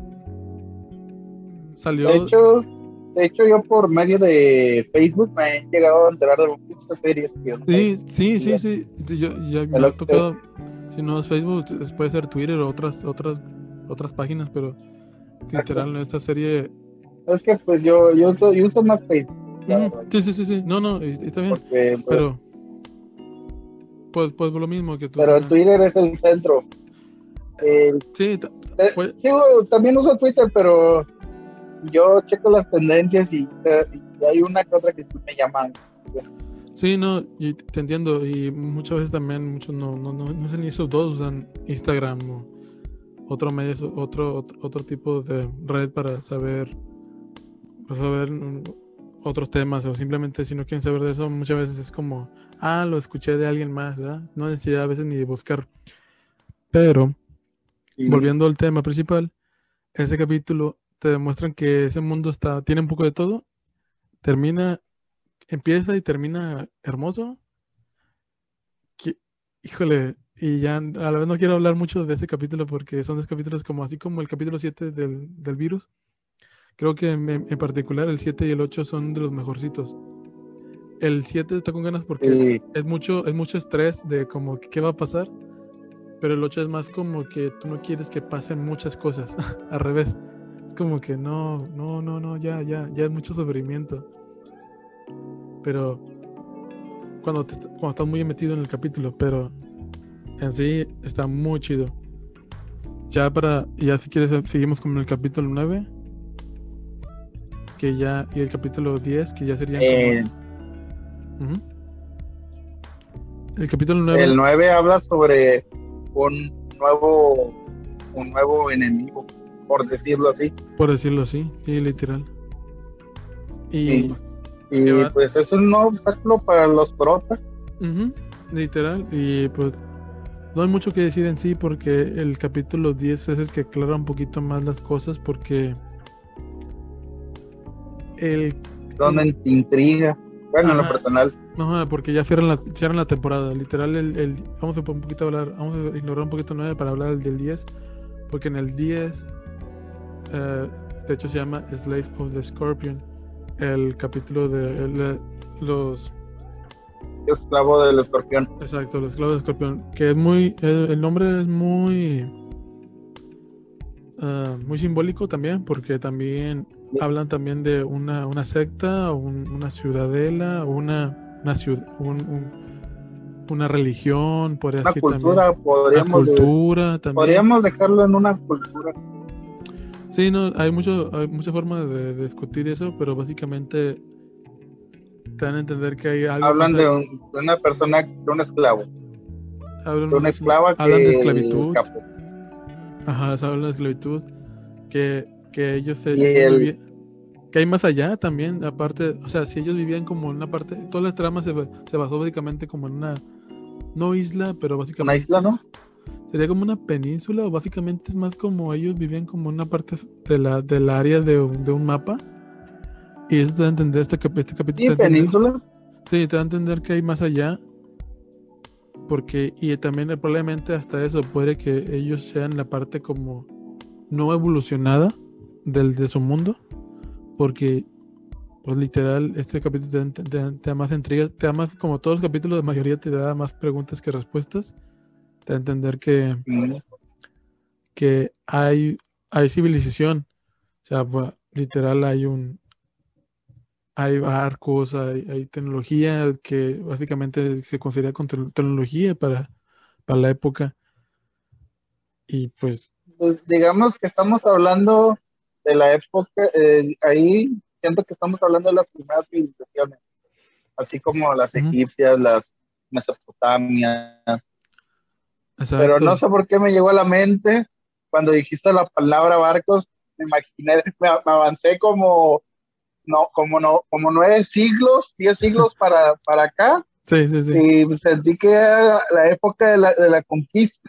Speaker 2: De
Speaker 1: salió.
Speaker 2: hecho, de hecho, yo por medio de Facebook me he llegado a enterar de muchas series que yo no
Speaker 1: Sí, sí, sí,
Speaker 2: sabía.
Speaker 1: sí. Yo, ya
Speaker 2: Es
Speaker 1: me ha
Speaker 2: lo que-
Speaker 1: tocado, si no es Facebook, es- puede ser Twitter o otras, otras, otras páginas, pero literal, en esta serie.
Speaker 2: es que pues yo, yo, uso, yo uso más Facebook, la
Speaker 1: Ujú,
Speaker 2: verdad.
Speaker 1: sí, sí, sí, sí. No, no, y- y está bien.
Speaker 2: Porque, pues,
Speaker 1: Pero, pues, pues lo mismo que tú
Speaker 2: pero
Speaker 1: también.
Speaker 2: Twitter es el centro. Eh,
Speaker 1: Sí, ta-
Speaker 2: te-
Speaker 1: pues,
Speaker 2: sigo, también uso Twitter, pero yo checo las tendencias y, eh, y hay una que otra que sí me llama.
Speaker 1: sí, no, y te entiendo. Y muchas veces también, muchos no, no, no, no usan ni esos dos, usan Instagram o otro medio, otro, otro, otro tipo de red para saber, para saber mm, otros temas, o simplemente si no quieren saber de eso, muchas veces es como, ah, lo escuché de alguien más, ¿verdad? No necesidad a veces ni de buscar. Pero,
Speaker 2: Y,
Speaker 1: volviendo al tema principal, ese capítulo te demuestran que ese mundo está, tiene un poco de todo, termina, empieza y termina hermoso. que- Híjole, y ya a la vez no quiero hablar mucho de ese capítulo porque son dos capítulos como así como el capítulo siete del, del virus. Creo que en, en particular el siete y el ocho son de los mejorcitos. El siete está con ganas porque
Speaker 2: y
Speaker 1: es mucho, es mucho estrés de como que qué va a pasar, pero el ocho es más como que tú no quieres que pasen muchas cosas, al revés. Es como que no, no, no, no, ya, ya, ya es mucho sufrimiento. Pero cuando, te- cuando estás muy metido en el capítulo, pero en sí está muy chido. Ya para, ya si quieres, eh, seguimos con el capítulo nueve que ya, y el capítulo diez que ya serían como...
Speaker 2: eh,
Speaker 1: Ujú. El capítulo nueve
Speaker 2: el nueve habla sobre un nuevo, un nuevo enemigo, por decirlo así.
Speaker 1: por decirlo así, sí, literal.
Speaker 2: Y,
Speaker 1: Y que
Speaker 2: y
Speaker 1: va,
Speaker 2: pues es un nuevo obstáculo para los protas.
Speaker 1: ujú, literal, y pues no hay mucho que decir en sí porque el capítulo diez es el que aclara un poquito más las cosas porque el... el
Speaker 2: Donde te intriga. Bueno, en lo
Speaker 1: ajá,
Speaker 2: personal.
Speaker 1: no, porque ya cierran la, cierran la temporada, literal, el, el- vamos a un poquito hablar, vamos a ignorar un poquito el nueve para hablar del diez porque en el diez eh, de hecho se llama Slave of the Scorpion, el capítulo de el- los,
Speaker 2: Esclavo del escorpión.
Speaker 1: exacto, los esclavos de Escorpión, que es muy, el, el nombre es muy, ah, muy simbólico también, porque también hablan también de una, una secta, un- una ciudadela, una, una ciudad, un, un- una religión, podría
Speaker 2: Una
Speaker 1: decir
Speaker 2: cultura,
Speaker 1: también. Una
Speaker 2: podríamos, de-
Speaker 1: cultura también.
Speaker 2: podríamos dejarlo en una cultura.
Speaker 1: Sí, no, hay mucho, hay muchas formas de, de discutir eso, pero básicamente te dan a entender que hay algo más
Speaker 2: Hablan de,
Speaker 1: allá.
Speaker 2: un- de una persona, de un esclavo, de
Speaker 1: Hablan,
Speaker 2: una
Speaker 1: de-
Speaker 2: esclava
Speaker 1: hablan de
Speaker 2: que
Speaker 1: esclavitud.
Speaker 2: escapó.
Speaker 1: Ajá, se habla de esclavitud. Que, que ellos, se-
Speaker 2: Y
Speaker 1: ellos
Speaker 2: el,
Speaker 1: vivían. Que hay más allá también, aparte, o sea, si ellos vivían como en una parte, toda la trama se, ba- se basó básicamente como en una, no isla, pero
Speaker 2: una isla,
Speaker 1: básicamente
Speaker 2: ¿no?
Speaker 1: sería como una península, o básicamente es más como ellos vivían como en una parte de la, del área de, un- de un mapa, y eso te da a entender, este, cap- este capítulo
Speaker 2: Sí,
Speaker 1: te da a entender,
Speaker 2: península.
Speaker 1: sí, te da a entender que hay más allá, porque, y también eh, probablemente hasta eso, puede que ellos sean la parte como no evolucionada del, de su mundo, porque pues literal, este capítulo te, da- te da te da más intrigas, te da más, como todos los capítulos, de mayoría te da más preguntas que respuestas. Te da a entender que,
Speaker 2: Mm.
Speaker 1: que hay, hay civilización. O sea, pues, literal hay un, hay barcos, hay, hay tecnología que básicamente se considera con te- tecnología para, para la época. Y pues,
Speaker 2: Pues digamos que estamos hablando de la época, eh, ahí siento que estamos hablando de las primeras civilizaciones, así como las
Speaker 1: ujú,
Speaker 2: egipcias, las mesopotamias, pero no
Speaker 1: exacto.
Speaker 2: sé por qué me llegó a la mente cuando dijiste la palabra barcos, me imaginé, me, me avancé como, no, como, no, como nueve siglos, diez siglos para, para acá,
Speaker 1: Sí, sí, sí.
Speaker 2: y sentí que era la época de la, de la conquista.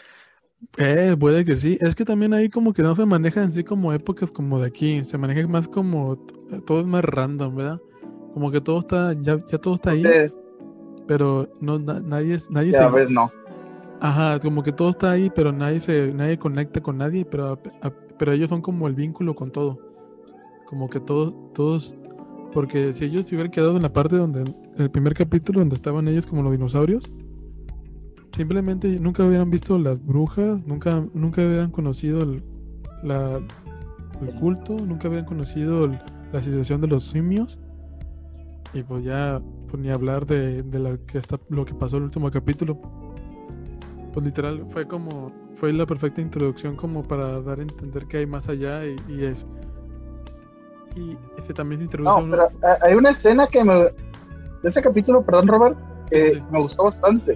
Speaker 1: Eh, puede que sí. Es que también ahí como que no se maneja en sí como épocas como de aquí. Se maneja más como t- todo es más random, ¿verdad? Como que todo está, ya, ya todo está
Speaker 2: No
Speaker 1: ahí,
Speaker 2: sé,
Speaker 1: pero no na- nadie es, nadie
Speaker 2: ya
Speaker 1: se,
Speaker 2: ves, no.
Speaker 1: ajá, como que todo está ahí, pero nadie se, nadie conecta con nadie, pero a- a- pero ellos son como el vínculo con todo. Como que todos, todos, porque si ellos se hubieran quedado en la parte donde, en el primer capítulo donde estaban ellos como los dinosaurios, simplemente nunca hubieran visto las brujas, nunca, nunca hubieran conocido el, la, el culto, nunca habían conocido el- la situación de los simios, y pues ya pues ni hablar de, de la que está, lo que pasó en el último capítulo. Pues literal fue como, fue la perfecta introducción como para dar a entender que hay más allá, y, y es, y este también se introduce
Speaker 2: No,
Speaker 1: uno.
Speaker 2: pero eh, hay una escena que me, de ese capítulo, perdón, Robert,
Speaker 1: Sí, sí,
Speaker 2: que
Speaker 1: sí.
Speaker 2: me gustó bastante.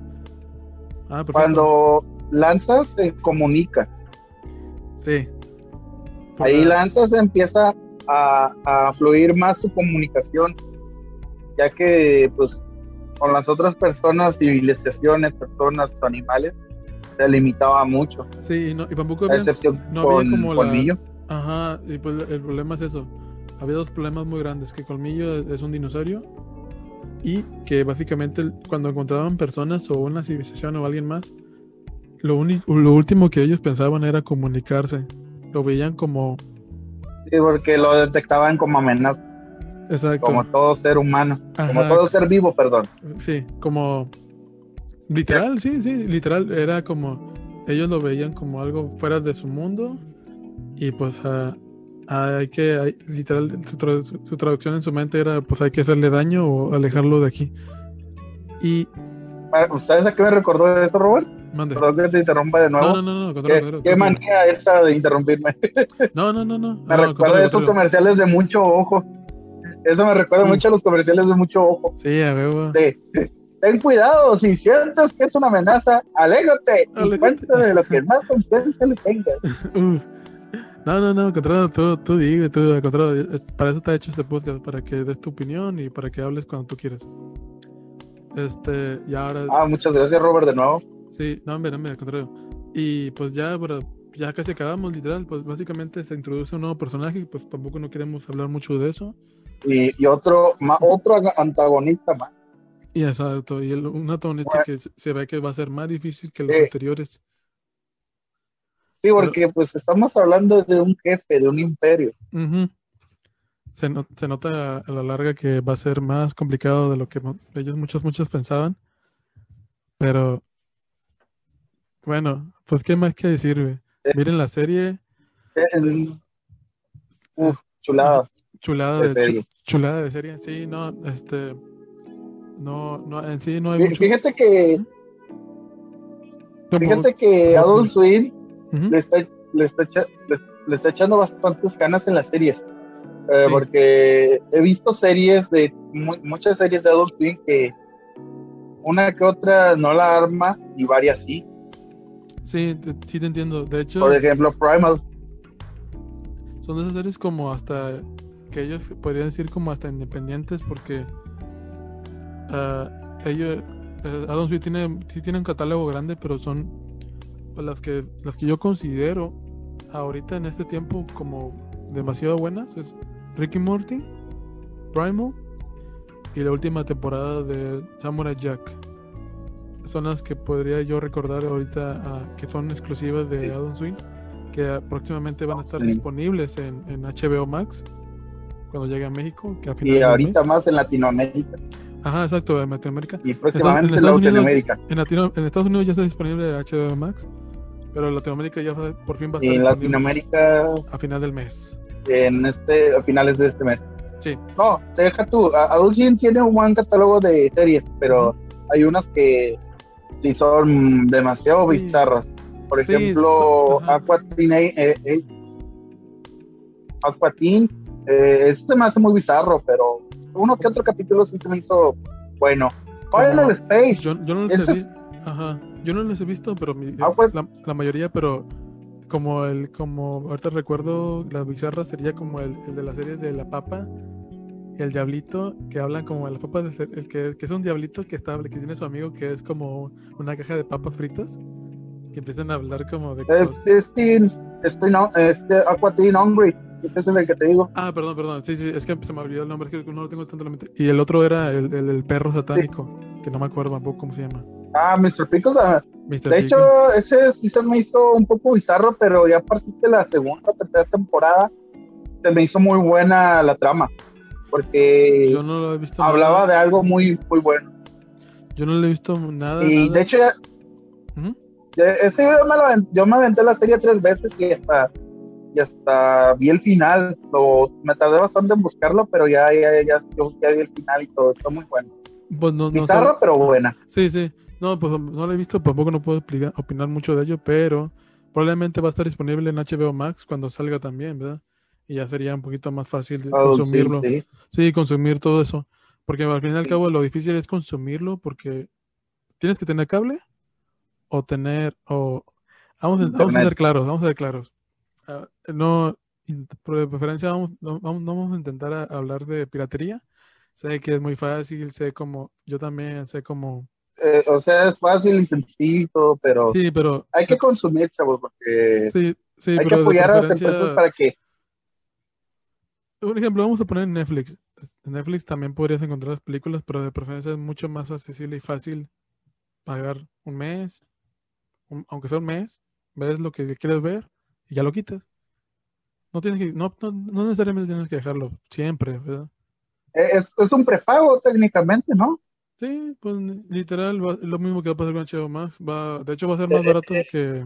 Speaker 1: Ah, perfecto.
Speaker 2: Cuando Lanzas se comunica,
Speaker 1: Sí, por
Speaker 2: ahí
Speaker 1: la,
Speaker 2: Lanzas empieza a, a fluir más su comunicación, ya que pues con las otras personas, civilizaciones, personas o animales, se limitaba mucho,
Speaker 1: sí, y, no, y tampoco
Speaker 2: a
Speaker 1: habían,
Speaker 2: excepción
Speaker 1: no había
Speaker 2: con
Speaker 1: como la,
Speaker 2: Colmillo.
Speaker 1: ajá, y pues el problema es eso. Había dos problemas muy grandes, que Colmillo es es un dinosaurio, y que básicamente el- cuando encontraban personas o una civilización o alguien más, lo, uni- lo último que ellos pensaban era comunicarse. Lo veían como,
Speaker 2: Sí, porque lo detectaban como amenaza,
Speaker 1: exacto,
Speaker 2: como todo ser humano, como
Speaker 1: ajá,
Speaker 2: todo ser vivo, perdón.
Speaker 1: sí, como,
Speaker 2: Ya,
Speaker 1: literal, sí, sí, literal, era como, ellos lo veían como algo fuera de su mundo, y pues ah, ah, hay que, hay- literal, su, tra- su- su traducción en su mente era, pues hay que hacerle daño o alejarlo de aquí. Y,
Speaker 2: ¿ustedes a qué me recordó esto, Robert?
Speaker 1: mande.
Speaker 2: Perdón que te interrumpa de
Speaker 1: No,
Speaker 2: nuevo.
Speaker 1: no, no, no, al contrario, al
Speaker 2: ¿Qué,
Speaker 1: contrario,
Speaker 2: qué
Speaker 1: tú sigue.
Speaker 2: manía esta de interrumpirme?
Speaker 1: No, no, no, no,
Speaker 2: Me
Speaker 1: no, al
Speaker 2: recuerda
Speaker 1: contrario,
Speaker 2: a
Speaker 1: al
Speaker 2: esos
Speaker 1: contrario.
Speaker 2: comerciales de mucho ojo. Eso me recuerda
Speaker 1: Uf,
Speaker 2: mucho a los comerciales de mucho ojo.
Speaker 1: sí, a huevo.
Speaker 2: De, ten cuidado, si sientes que es una amenaza, aléjate y
Speaker 1: Aléjate.
Speaker 2: cuéntame de lo que más confianza le tengas.
Speaker 1: Uf. No, no, no, al contrario, tú, tú digue, tú, al contrario, es- para eso está hecho este podcast, para que des tu opinión y para que hables cuando tú quieras. Este, y ahora,
Speaker 2: Ah, muchas gracias, Robert, de nuevo.
Speaker 1: sí, no, hombre, hombre, al contrario. Y pues ya, pero ya casi acabamos, literal, pues básicamente se introduce un nuevo personaje, y pues tampoco no queremos hablar mucho de eso.
Speaker 2: Y, y otro, ma- otro antagonista más.
Speaker 1: Y exacto, y el, un antagonista
Speaker 2: Bueno,
Speaker 1: que se se ve que va a ser más difícil que los
Speaker 2: eh,
Speaker 1: anteriores.
Speaker 2: sí,
Speaker 1: Pero,
Speaker 2: porque pues estamos hablando de un jefe, de un imperio.
Speaker 1: ujú, se, no- se nota a la larga que va a ser más complicado de lo que mo- ellos muchos, muchos pensaban. Pero bueno, pues qué más que decir, güey.
Speaker 2: Eh,
Speaker 1: Miren la serie, de-
Speaker 2: eh, uf,
Speaker 1: es- ajá,
Speaker 2: chulada
Speaker 1: chulada
Speaker 2: de
Speaker 1: de chu-
Speaker 2: serie.
Speaker 1: chulada de serie, sí, no, este, No, no, en sí no hay
Speaker 2: Fí-
Speaker 1: mucho.
Speaker 2: Fíjate que,
Speaker 1: Como-
Speaker 2: fíjate que
Speaker 1: como-
Speaker 2: Adult Swim
Speaker 1: Ujú.
Speaker 2: le está, le está, echa- le, le está echando bastantes ganas en las series. Eh,
Speaker 1: Sí,
Speaker 2: porque he visto series de mu- muchas series de Adult Swim que una que otra no la arma y varias sí.
Speaker 1: sí, te, sí te entiendo. De
Speaker 2: Por
Speaker 1: hecho,
Speaker 2: ejemplo, Primal.
Speaker 1: son de esas series como hasta que ellos podrían decir como hasta independientes porque ah, ellos, eh, Adam Sweet tiene, sí tiene un catálogo grande, pero son pues, las que las que yo considero ahorita en este tiempo como demasiado buenas. Es Ricky Morty, Primal y la última temporada de Samurai Jack. Son las que podría yo recordar ahorita ah, que son exclusivas de
Speaker 2: Sí.
Speaker 1: Adult Swim, que ah, próximamente van a estar
Speaker 2: Sí.
Speaker 1: disponibles en, en H B O Max cuando llegue a México, que a
Speaker 2: Y
Speaker 1: finales del
Speaker 2: ahorita
Speaker 1: mes.
Speaker 2: más en Latinoamérica
Speaker 1: Ajá, exacto, en Latinoamérica.
Speaker 2: y
Speaker 1: Estados- en
Speaker 2: próximamente en
Speaker 1: Estados Unidos,
Speaker 2: Latinoamérica.
Speaker 1: en, Latino- en Estados Unidos ya está disponible H B O Max, pero en Latinoamérica ya va- por fin va a
Speaker 2: Y
Speaker 1: estar
Speaker 2: en
Speaker 1: disponible
Speaker 2: Latinoamérica
Speaker 1: a final del mes.
Speaker 2: en este, a finales de este mes.
Speaker 1: Sí,
Speaker 2: No, deja tú. A- Adult Swim tiene un buen catálogo de series, pero hay unas que sí son demasiado
Speaker 1: Sí.
Speaker 2: bizarras. Por
Speaker 1: Sí,
Speaker 2: ejemplo,
Speaker 1: so- ajá.
Speaker 2: Aqua Teen, eh, eh, Aqua Teen, eh, ese se me hace muy bizarro, pero uno que otro capítulo sí se me hizo bueno. Final
Speaker 1: Como-
Speaker 2: Space.
Speaker 1: Yo, yo no los
Speaker 2: Ese
Speaker 1: he
Speaker 2: es-
Speaker 1: visto, ajá, yo no los he visto, pero mi-
Speaker 2: Ah, pues.
Speaker 1: la, la mayoría, pero como el, como ahorita recuerdo, la bizarra sería como el, el de la serie de la papa y el diablito, que hablan como de las papas, de- el que, que es un diablito que está, que tiene su amigo que es como una caja de papas fritas, que empiezan a hablar como de
Speaker 2: Eh,
Speaker 1: cosas.
Speaker 2: este, este, no, este Aqua Teen Hungry. Ese es el que te digo.
Speaker 1: Ah, perdón, perdón, sí, sí, es que se me olvidó el nombre, es que no lo tengo tanto en la mente. Y el otro era el, el, el perro satánico, que no me acuerdo tampoco cómo se llama.
Speaker 2: Ah, mister Pickles. ah,
Speaker 1: mister
Speaker 2: De
Speaker 1: Pickle.
Speaker 2: hecho, ese sí se me hizo un poco bizarro, pero ya a partir de la segunda o tercera temporada se me hizo muy buena la trama, porque
Speaker 1: Yo no lo he visto
Speaker 2: hablaba
Speaker 1: nada.
Speaker 2: de algo muy, muy bueno.
Speaker 1: Yo no le he visto nada.
Speaker 2: Y
Speaker 1: nada.
Speaker 2: de hecho, ya,
Speaker 1: Ujú.
Speaker 2: ya- ese yo me, lo, aven- yo me aventé la serie tres veces y hasta, y hasta vi el final. Lo, me tardé bastante en buscarlo, pero ya, ya, ya, ya, yo ya vi el final y todo. Está muy bueno.
Speaker 1: Pues no, no
Speaker 2: Bizarro,
Speaker 1: sabe-
Speaker 2: pero buena.
Speaker 1: Sí, sí. No, pues no lo he visto, tampoco no puedo explicar- opinar mucho de ello, pero probablemente va a estar disponible en H B O Max cuando salga también, ¿verdad? Y ya sería un poquito más fácil de
Speaker 2: Adult Swim,
Speaker 1: consumirlo.
Speaker 2: sí.
Speaker 1: Sí, consumir todo eso. Porque al fin y al
Speaker 2: Sí.
Speaker 1: cabo lo difícil es consumirlo porque tienes que tener cable o tener, o vamos, a- vamos a
Speaker 2: Internet.
Speaker 1: ser claros, vamos a ser claros. Ah, no, in- por de preferencia vamos, no, vamos, no vamos a intentar a- hablar de piratería. Sé que es muy fácil, sé como, yo también sé como,
Speaker 2: Eh, o sea, es fácil y sencillo, pero
Speaker 1: sí, pero,
Speaker 2: hay que consumir, chavos, porque
Speaker 1: sí, sí,
Speaker 2: hay que
Speaker 1: pero de
Speaker 2: apoyar a las empresas
Speaker 1: preferencia,
Speaker 2: para que
Speaker 1: un ejemplo, vamos a poner Netflix. En Netflix también podrías encontrar las películas, pero de preferencia es mucho más accesible y fácil pagar un mes, un- aunque sea un mes, ves lo que quieres ver y ya lo quitas. No tienes que, no, no, no necesariamente tienes que dejarlo siempre, ¿verdad?
Speaker 2: es, es un prepago técnicamente, ¿no?
Speaker 1: Sí, pues literal, va- es lo mismo que va a pasar con H B O Max. Va, de hecho, va a ser
Speaker 2: Eh,
Speaker 1: más barato
Speaker 2: eh,
Speaker 1: que